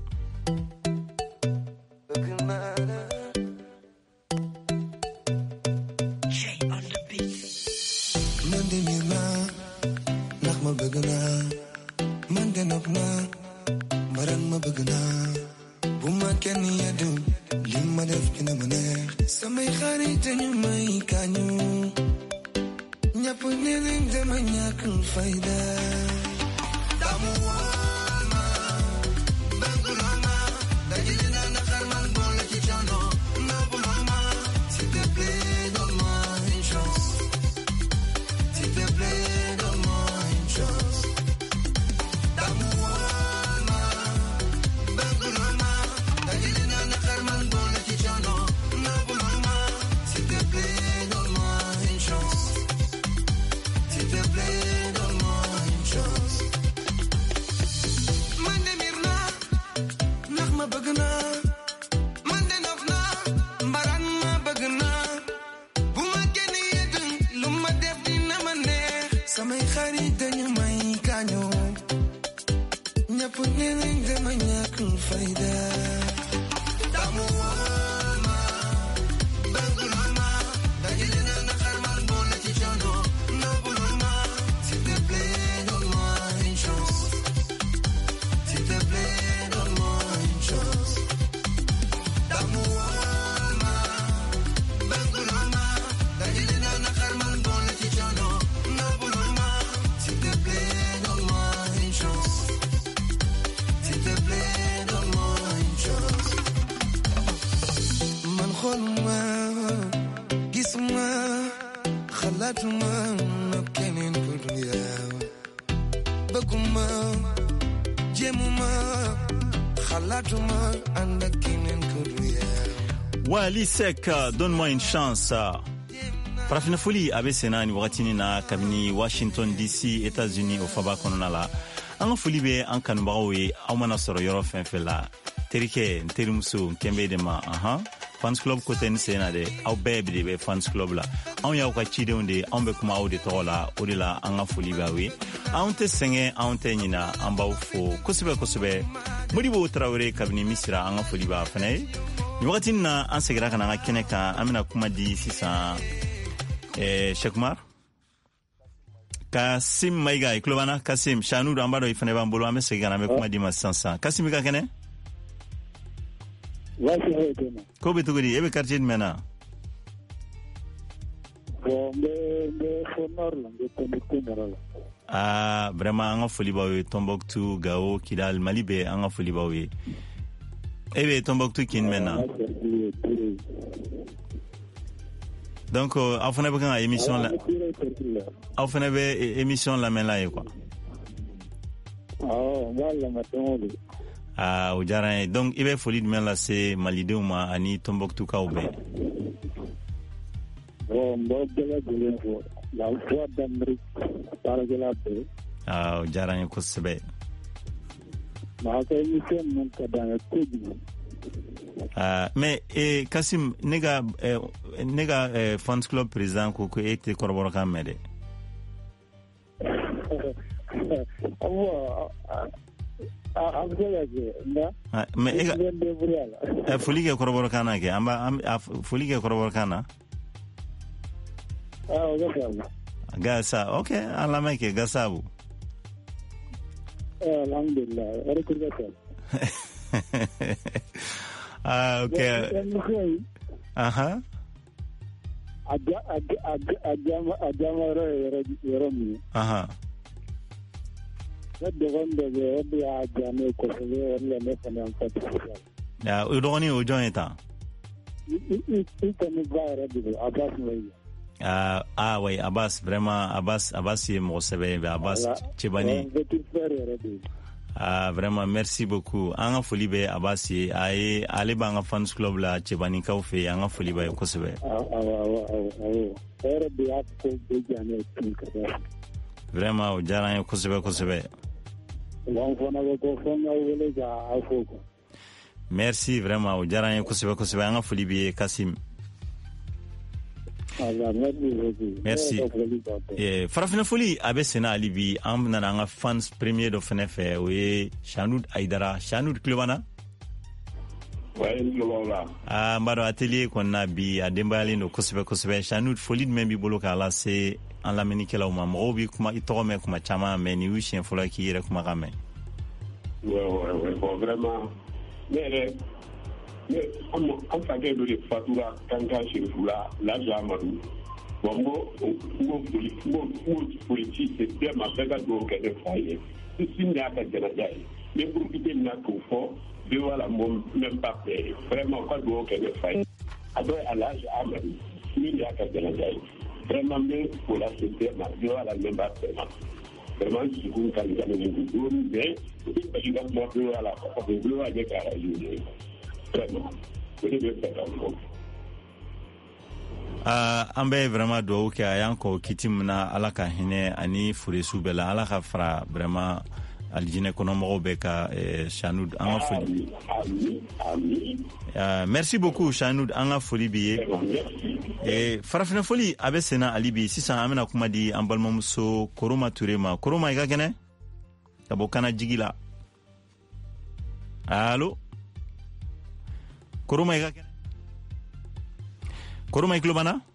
Maran ma bëgg naa bu ma kenn yeddu li ma def dina ma neex samay xarit ñu may kañu ñëpp ne leen dama ñàkk fayda damu waama bëgg naa ma dajale naa naqar man boole ci coono nëbb ma s'il te plaît donne-moi une chance s'il te plaît donne-moi une chance damu Wally Seck donne-moi une chance farafina foli abe senani wakati na kabini Washington D C États-Unis au faba konona la anga foli be an kanubagaw ye aw mana sɔrɔ yɔrɔ fɛn fɛn la terike nterimuso kembe de ma aha fans club kote ni sena de aw bɛɛ de be fans club la anw y'aw ka cidenw de anw be kuma aw de tɔgɔ la o de la an ka foli b'aw ye anw tɛ sɛgɛn anw tɛ ɲina an b'aw fo kosɛbɛ kosɛbɛ Modibo Traoré kabini Misira an ka foli b'a fɛnɛ ye ni wakati na an segira kana an ka kɛnɛ kan an bɛna kuma di sisan eh, Sheikh Umar Kasim Maiga i klobana Kasim Shanudu an b'a dɔn i fɛnɛ b'an bolo an bɛ segin kana an bɛ kuma di ma sisan sisan Kasim i ka kɛnɛ ko bɛ cogo di e bɛ quartier jumɛn na ah vraiment an ka foli b'aw ye Tombouctou Gao Kidal Mali bɛ an ka foli b'aw ye e bɛ Tombouctou kin mɛn na donc aw fana bɛ kan ka émission la aw fana bɛ émission lamɛn la ye quoi awɔ n b'a lamɛn don o don ah o diyara n ye donc i bɛ foli jumɛn lase malidenw ma ani Tombouctoukaw bɛɛ bon n b'aw bɛɛ lajɛlen fo la voix d'Amérique baarakɛla bɛɛ ah o diyara n ye kosɛbɛ maa ka émission ninnu ka d'an ye kojugu ah mais eh, Kasim ne ka eh, ne ka eh, fans club président ko ko e tɛ kɔrɔbɔrɔkan mɛn dɛ an bɛ se ka kɛ nka mais e ka foli kɛ kɔrɔbɔrɔkan na kɛ an b'a foli kɛ kɔrɔbɔrɔkan na ah o ka faamu gasa ok an lamɛn kɛ gasabu alhamdulillah ari ko ka ah ok aha aja aja aja aja yɔrɔ yɔrɔ yɔrɔ min aha ne dɔgɔnin dɔ bɛ yen o de y'a diya ne ye kosɛbɛ o de la ne fana y'an ka dugu la. o dɔgɔnin o jɔn ye tan. i kɔni ba yɛrɛ de don Abbas Moïse. ah ah oui Abbas vraiment Abbas Abbas ye mɔgɔ sɛbɛ ye Abbas Cebani. petit frère yɛrɛ de. ah vraiment merci beaucoup an ka foli bɛ Abbas ye a ye ale b'an ka fans club la Cebani kaw fɛ yen an ka foli b'a ye kosɛbɛ. awɔ awɔ awɔ yɛrɛ de y'a ko bɛɛ diya ne ye tun ka da. vraiment o diyara an ye kosɛbɛ kosɛbɛ. wa n fana bɛ ko fɔ n ka wele k'a fo quoi. merci vraiment o diyara an ye kosɛbɛ kosɛbɛ an ka foli b'i ye Kasim. merci eh, farafina foli a bɛ senna hali bi an nana an ka fans premier dɔ fɛnɛ fɛ o ye Shanud Aidara. Shanud tulo b'an na? ah n b'a dɔn atelier kɔnɔna bi a denbayalen don kosɛbɛ kosɛbɛ. Shanud foli jumɛn b'i bolo k'a lase an lamɛnnikɛlaw ma? mɔgɔw bɛ kuma i tɔgɔ mɛn kuma caman mɛ nin y'u siɲɛ fɔlɔ k'i yɛrɛ kumakan mɛn. bon vraiment ne yɛrɛ an fakɛ dɔ de fatura kankan Serifu la Laji Amadu. bon n ko n ko foli n ko foli ci c'est bɛɛ ma bɛɛ ka dugawu kɛ ne fa ye sini de y'a ka jɛnaja ye ne profite min na k'o fɔ bɛɛ wala n même pas bɛɛ vraiment u ka dugawu kɛ ne fa ye a dɔ ye Laji Amadu sini de y'a ka jɛnaja ye vraiment n bɛ o lase bɛɛ ma bɛɛ wala même pas bɛɛ ma vraiment dusukun ka ɲaga ne ko dugawu bɛɛ u bɛ basi ka kuma bɛɛ wala parce que bɛɛ wala ne ka radio ye vraiment o de bɛ fɛ ka fɔ. Uh, an bɛ vraiment dugawu kɛ a y'an kɔ kiti min na ala ka hinɛ ani furesiw bɛɛ la ala ka fara vraiment alijinɛ kɔnɔmɔgɔw bɛɛ ka eh, Shanud an ka foli. Uh, merci beaucoup Shanud an ka foli b'i ye. eh, farafina foli a bɛ senna hali bi sisan an bɛna kuma di an balimamuso Koroma Ture ma. Koroma i ka kɛnɛ ka bɔ kana jigi la. allo Koroma i ka kɛnɛ. Koroma i tulo b'an na?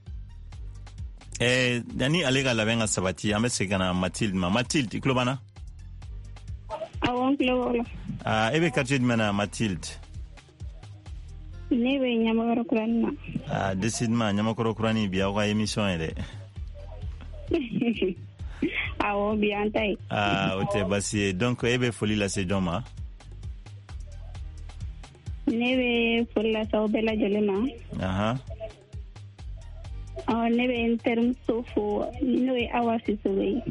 Eh, yani ale ka labɛn ka sabati an bɛ segin ka na Mathilde ma. Mathilde i tulo b'an na? awɔ n tulo b'o la. ah, e bɛ quartier jumɛn na Mathilde? ne bɛ Ɲamakɔrɔ kurani na. ah, décidément Ɲamakɔrɔ kurani bi aw ka émission ye dɛ. awɔ bi an ta ye. ah, o tɛ basi ye donc e bɛ foli lase jɔn ma? ne bɛ foli lase aw bɛɛ lajɛlen ma. Aha. awɔ ne bɛ n terimuso fo n'o ye Awa Sisogo ye.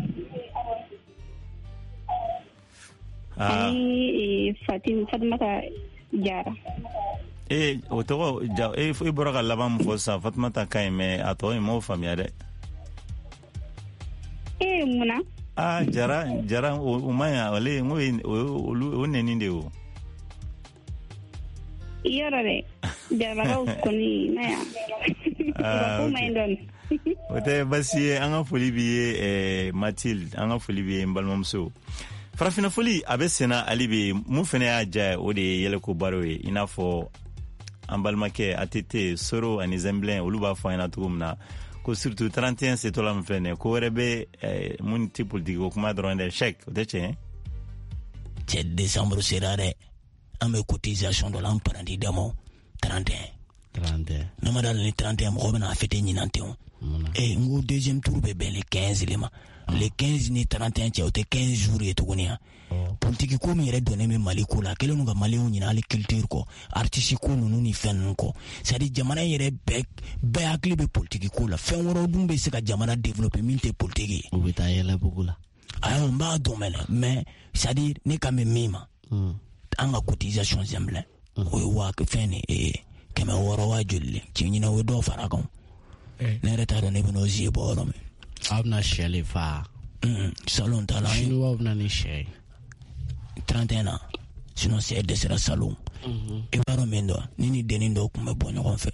ah. ani Fatim Fatumata Jara. e o tɔgɔ ja e i bɔra ka laban min fɔ sisan Fatumata ka ɲi mais a tɔgɔ in m'o faamuya dɛ. e munna? ah Jara Jara o ma ɲi ale n ko o nɛni de o. yɔrɔ dɛ jarabagaw kɔni na yan ko ma ɲi dɔɔni. o tɛ basi ye an ka foli b'i ye eh, Mathilde an ka foli b'i ye n balimamuso. farafina foli a bɛ senna hali bi mun fana y'a diya o de ye yɛlɛko baro ye i n'a fɔ an balimakɛ A T T Soro ani Zɛnbilɛn olu b'a fɔ an ɲɛna cogo min na ko surtout trente et un setɔla min filɛ nin ye ko wɛrɛ bɛ eh, mun tɛ politiki ko kuma dɔrɔn dɛ chèque o tɛ tiɲɛ. cɛ décembre sera dɛ an bɛ cotisation dɔ la an parenti dama trente et un. trente et un. n'a ma dala ni trente et un mɔgɔ bɛna fêter ɲinan ten o. eh n ko deuxième tour bɛ bɛn le quinze de ma. le quinze ni trente et un cɛ o tɛ quinze jours ye tuguni yan. politiki ko min yɛrɛ donnen bɛ Mali ko la a kɛlen don ka maliyɛnw ɲina hali culture kɔ artiste ko ninnu ni fɛn ninnu kɔ c'est à dire jamana yɛrɛ bɛɛ bɛɛ hakili bɛ politiki ko la fɛn wɛrɛw dun bɛ se ka jamana développer min tɛ politiki ye. u bɛ taa yɛlɛbugu la. ayiwa n b'a dɔn mɛnɛ mais c'est à dire ne kan bɛ min ma. an ka cotisation Zɛnbilɛn o ye waa fɛn ni ee kɛmɛ wɔɔrɔ waa joli le ci ɲina o ye dɔw fara kan ne yɛrɛ t'a dɔn ne bɛna o zie bɔ yɔrɔ min. aw bɛna sɛ le fa. salon t'a la. siniwaw bɛna ni sɛ ye. trente et un na sinon sɛ dɛsɛra salon. i b'a dɔn min dɔn ni ni dennin dɔw tun bɛ bɔ ɲɔgɔn fɛ.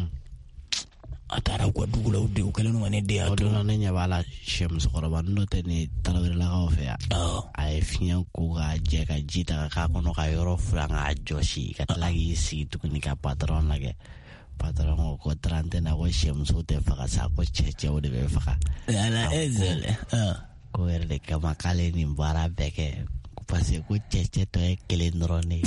a taara u ka dugu la u de u kɛlen don ka ne den y'a to. o donna ne ɲɛ b'a la sɛ musokɔrɔba n'o tɛ ni tarawelelakaw fɛ yan. a ye fiɲɛ ko k'a jɛ ka ji ta k'a kɔnɔ ka yɔrɔ furan k'a jɔsi ka tila k'i sigi tuguni ka patron lajɛ. patron ko ko trente na ko sɛ musow tɛ faga sa ko cɛ cɛw de bɛ faga. ala e zɛlɛ. ko yɛrɛ de kama k'ale nin baara bɛɛ kɛ parce que ko cɛ cɛ tɔ ye kelen dɔrɔn de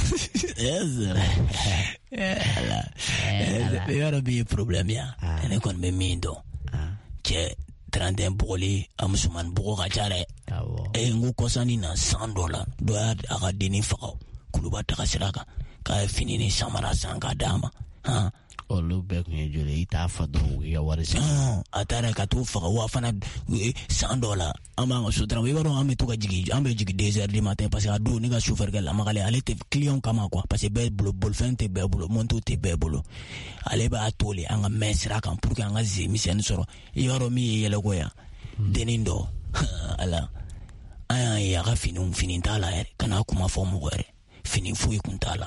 ye. yɔrɔ bɛ ye problème ya ne kɔni bɛ min dɔn cɛ trente et un bugɔli a musomanin bugɔ ka ca dɛ e ngo kosani na cent dollars do ya aga deni faga kuluba ta kasiraka ka fini ni samara sanga dama ha olu be kun jole ita fa do ya warisi atara ka to faga wa fana cent dollars ama ngo sudra we baro ame to ka jigi ambe jigi deux heures du matin parce que ado ni ga chauffeur ga la magale ale te client kama quoi parce que be bolo bol fin te be bolo monto te be bolo ale ba atoli anga mesra kan pour que anga zemi sen soro yoro mi yele ko ya denindo ala aya ya ga fini fini tala ere kana kuma fo mo gore fini fu ikuntala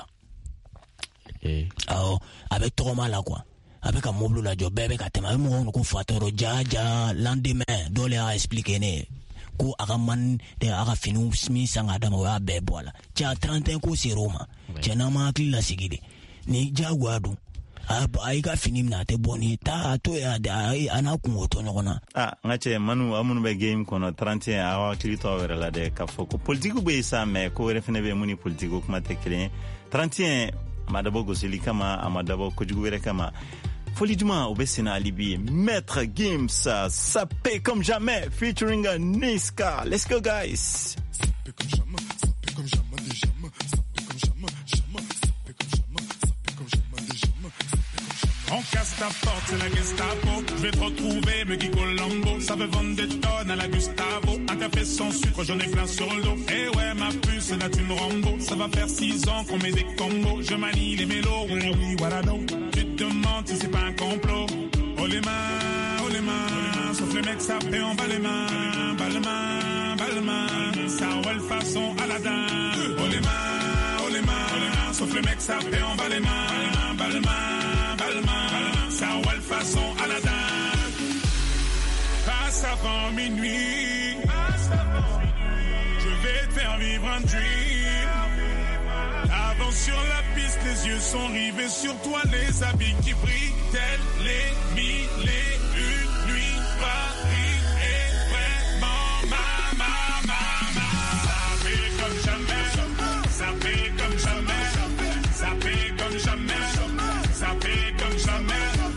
eh awo avec trop mal à quoi avec un mobile la job bébé ka tema mo ko fatoro ja ja lendemain dole a expliquer ne ko aga man de aga fini smi sanga da mo ya be bola ja trente et un ko c'est Roma ja na ma kila sigide ni jagwadu ai ka fini na te boni ta to ya da ana kun oto nyona ah ngache manu amunu be game kono trente et un awa klito wera la de ka foko politiku be sa me ko refene be muni politiku kuma te kile trente et un madabo gosili kama amadabo kujugwere kama folie juma obesina alibi Maître Gims ça paie comme jamais featuring Niska. Let's go guys. Ça paie comme jamais, ça paie comme jamais déjà, ça paie comme jamais, jamais, ça paie comme jamais, ça paie comme jamais déjà. On casse ta porte, c'est la Gestapo. Je vais te retrouver, me Guy Colombo. Ça veut vendre des tonnes à la Gustavo. Un café sans sucre, j'en ai plein sur le dos. Eh ouais, ma puce, là tu me Rambo. Ça va faire six ans qu'on met des combos. Je manie les mélos, oui, oui, voilà donc. Tu te demandes si c'est pas un complot. Oh les mains, oh les mains. Sauf les mecs, ça fait en bas les mains. Bas les mains, bas les mains. Ça roule façon Aladdin. Oh les mains, oh les mains. Sauf les mecs, ça fait en bas les mains. Bas les mains. Ça roule façon Aladdin. Passe avant minuit. Je vais te faire vivre un dream. Avance sur la piste, les yeux sont rivés sur toi, les habits qui brillent, tels les mille et une nuits. Paris est vraiment ma, ma, ma, ma. Ça fait comme jamais, ça fait comme jamais, ça fait comme jamais, ça fait comme jamais.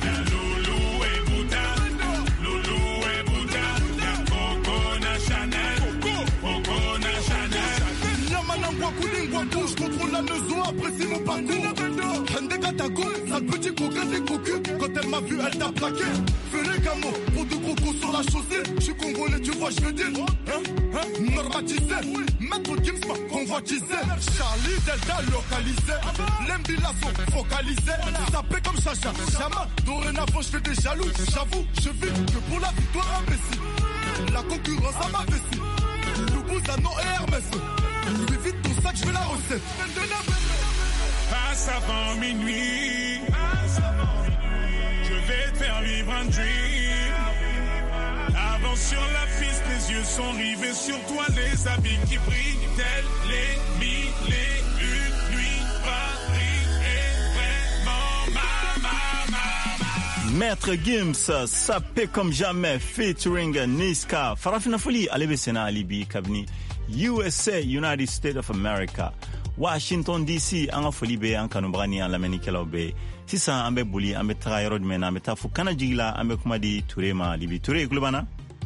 Je contrôle la maison, apprécie mon parcours. Un des Katago, sale petit coquin des cocus. Quand elle m'a vu, elle t'a plaqué. Fais les camos, pour de gros coups sur la chaussée. Je suis congolais, tu vois, je veux dire. Hein, hein, normatisé. Maître Gims m'a convoitisé. Charlie Delta localisé. L'Embila sont focalisés. Ça paie comme Chacha, jamais. Dorénavant, je fais des jaloux. J'avoue, je vis que pour la victoire imbécile. La concurrence à ma vessie. Loubouzanon et Hermès. Lui vite ton sac, je fais la recette. Passe avant minuit. Je vais te faire vivre un dream. Avance sur la piste, les yeux sont rivés sur toi, les habits qui brillent, tels les mille et une nuits. Paris est vraiment ma, ma, ma, ma. Maître Gims, ça paie comme jamais, featuring Niska. Farafina Foli, Alebesena Alibi Kabni. U S A, United States of America. Washington D C, anga foli be an kanubrani an lameni kelaw be. Sisan an be boli an be taga yɔrɔ jumɛn na an be taa fo kana jigila an be kuma di Ture ma Libi. Ture kulubana?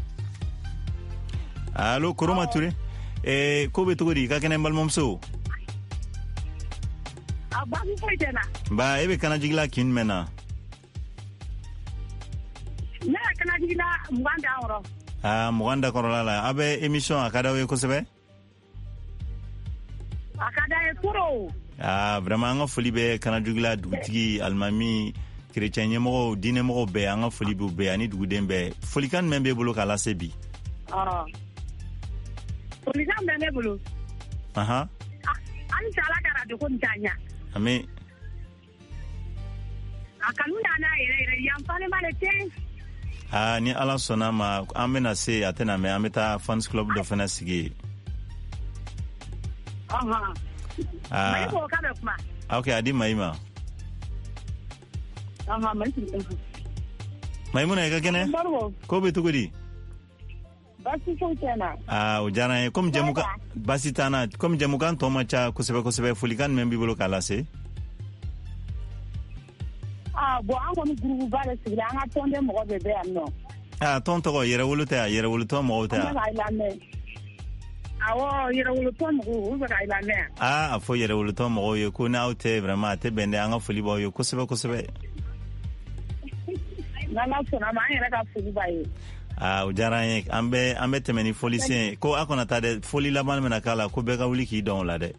Allo Koroma Ture? Eh ko be togo di ka kɛnɛ balimamuso? A ba mi foyi tɛ na. Ba e be kana jigila kin mɛn na? Ne yɛrɛ kana jigila mugan dan yɔrɔ. Ah mugan da kɔrɔla la. A bɛ émission a ka d'aw ye kosɛbɛ? A ka d'an ye trop. Ah vraiment an ka foli bɛ kana jigila dugutigi alimami chrétien ɲɛmɔgɔw diinɛmɔgɔw bɛɛ an ka foli b'u bɛɛ ani duguden bɛɛ. Folikan jumɛn b'e bolo k'a lase bi? Ah. Folikan bɛ ne bolo. Ahan. Hali sa Ala ka radio ko nin taa ɲa. Ami. A kanu nana yɛrɛ yɛrɛ yanfalen b'ale ten. Ah ni Ala sɔnna ma an bɛna se a tɛna mɛn an bɛ taa fans club dɔ fana sigi. Ɔhɔn. Ah. Mayi ko k'a bɛ kuma. Ok a di Mayi ma. Ɔhɔn Mayi sigi. Maimuna i ka kɛnɛ? Ko bɛ cogo di? Basi foyi tɛ na. Ah o diyara n ye komi jɛmukan basi t'an na komi jɛmukan tɔ ma ca kosɛbɛ kosɛbɛ folikan jumɛn b'i bolo k'a lase? Ah bon an kɔni groupe ba de sigila an ka tɔnden mɔgɔ bɛɛ bɛ yan nɔ. Ah tɔn tɔgɔ yɛrɛwolo tɛ a yɛrɛwolotɔn mɔgɔw tɛ a? An bɛ k'a lamɛn. awo yɛrɛ wolotɔ mɔgɔw u bɛ ka i lamɛn. Ah, a fɔ yɛrɛ wolotɔ mɔgɔw ye ko n'aw tɛ vraiment a tɛ bɛn dɛ an ka foli b'aw ye kosɛbɛ kosɛbɛ. N'Ala sɔnna ma an yɛrɛ ka foli b'a ye. Ah, o diyara an ye an bɛ an bɛ tɛmɛ ni foli sen ko a kana taa dɛ foli laban bɛna k'a la ko bɛɛ ka wuli k'i dɔn o la dɛ.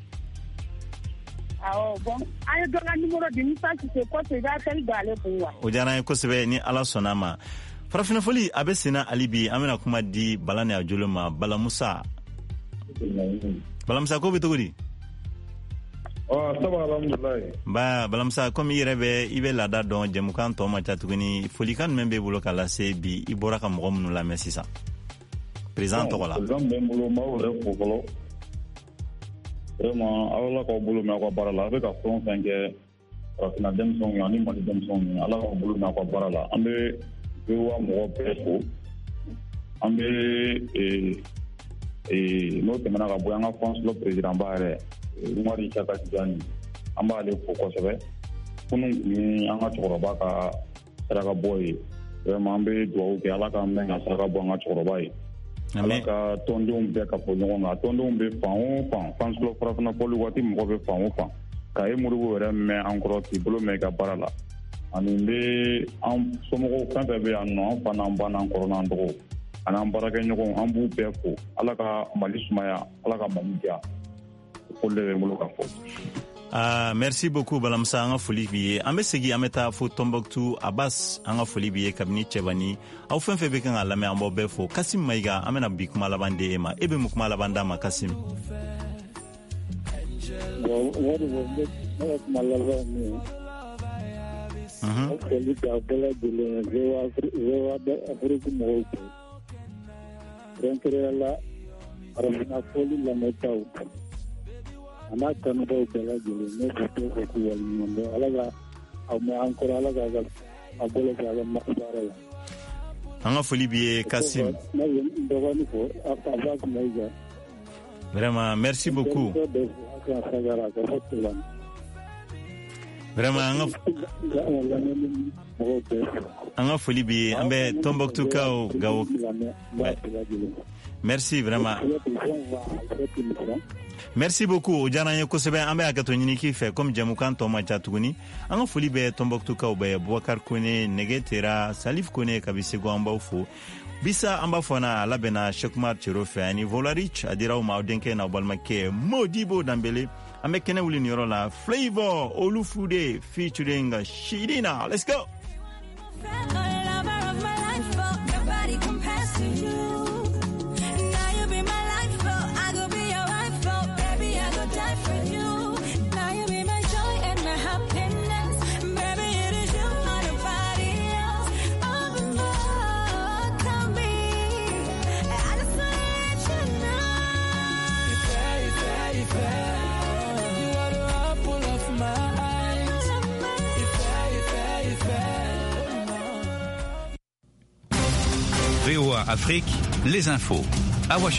Awɔ bon an ye dɔ ka numéro di Musa Sise kɔfɛ i b'a appel don ale kun wa. O diyara an ye kosɛbɛ ni Ala sɔnna ma. Farafina foli a bɛ senna hali bi an bɛna kuma di Bala ni a jolo ma Bala Musa. Bala Musa ko bɛ cogo di? Ɔ ça va alhamdulilayi. Ba Bala Musa comme i yɛrɛ bɛ i bɛ laada dɔn jɛmukan tɔ ma ca tuguni folikan jumɛn b'e bolo ka lase bi i bɔra ka mɔgɔ minnu lamɛn sisan. Président tɔgɔ la. Président bɛ n bolo n b'aw yɛrɛ fo fɔlɔ. Vraiment Ala k'aw bolo mɛn aw ka baara la a bɛ ka fɛn o fɛn kɛ farafinna denmisɛnw ye ani Mali denmisɛnw ye Ala k'aw bolo mɛn aw ka baara la an bɛ V O A mɔgɔw bɛɛ fo an bɛ n'o tɛmɛna ka bɔ an ka Fansilo président ba yɛrɛ Umari Isaka Tijani an b'ale fo kosɛbɛ kunun tun ye an ka cɛkɔrɔba ka saraka bɔ ye vraiment an bɛ dugawu kɛ Ala k'an mɛn ka saraka bɔ an ka cɛkɔrɔba ye Ala ka tɔndenw bɛɛ ka fɔ ɲɔgɔn kan tɔndenw bɛ fan o fan Fansilo farafina fɔli waati mɔgɔ bɛ fan o fan ka ye Modibo yɛrɛ mɛn an kɔrɔ k'i bolo mɛn i ka baara la ani n bɛ an somɔgɔw fɛn fɛn bɛ yan nɔ an fa n'an ba n'an kɔrɔ n'an dɔgɔw an'an baarakɛɲɔgɔnw an b'u bɛɛ fo Ala ka Mali sumaya Ala ka Mali diya o de bɛ n bolo ka fɔ. Ah, merci beaucoup Balamusa an ka foli b'i ye an bɛ segin an bɛ taa fo Tombouctou Abbas an ka foli b'i ye kabini Cɛbani aw fɛn fɛn bɛ kan ka lamɛn an b'aw bɛɛ fo Kasim Mayiga an bɛna bi kuma laban di e ma e bɛ mun kuma laban d'a ma Kasim. Bon, o de bɛ ne ka kuma laban min ye. An foli k'a bɛɛ lajɛlen V O A Afiriki mɔgɔw fɛ kɛrɛnkɛrɛnnenya la farafinna foli lamɛntaw a n'a kanubaw bɛɛ lajɛlen ne bɛ to fɔ k'u waleɲuman dɔn Ala ka aw mɛn an kɔrɔ Ala k'a a bolo kɛ a ka baara la. An ka foli b'i ye Kasim. Ne bɛ n dɔgɔnin fɔ Abbas Mayiga. Vraiment merci beaucoup. Vraiment an ka an ka foli b'i ye an bɛ Tombouctou kaw Gawo. Merci vraiment. Merci beaucoup o diyara an ye kosɛbɛ an bɛ hakɛto ɲini k'i fɛ comme jɛmukan tɔ ma ca tuguni an ka foli bɛ Tombouctou kaw bɛɛ Boubacar Kone Nege Tera Salif Kone kabi Segu an b'aw fo bisa an b'a fɔ na a labɛnna Cheikh Cero fɛ ani Volarich a dira aw ma aw denkɛ n'aw balimakɛ Modibo Dambele an bɛ kɛnɛ wuli nin yɔrɔ la Flavor Olufude featuring Shirina. Let's go. V O A Afrique, les infos. À Washington.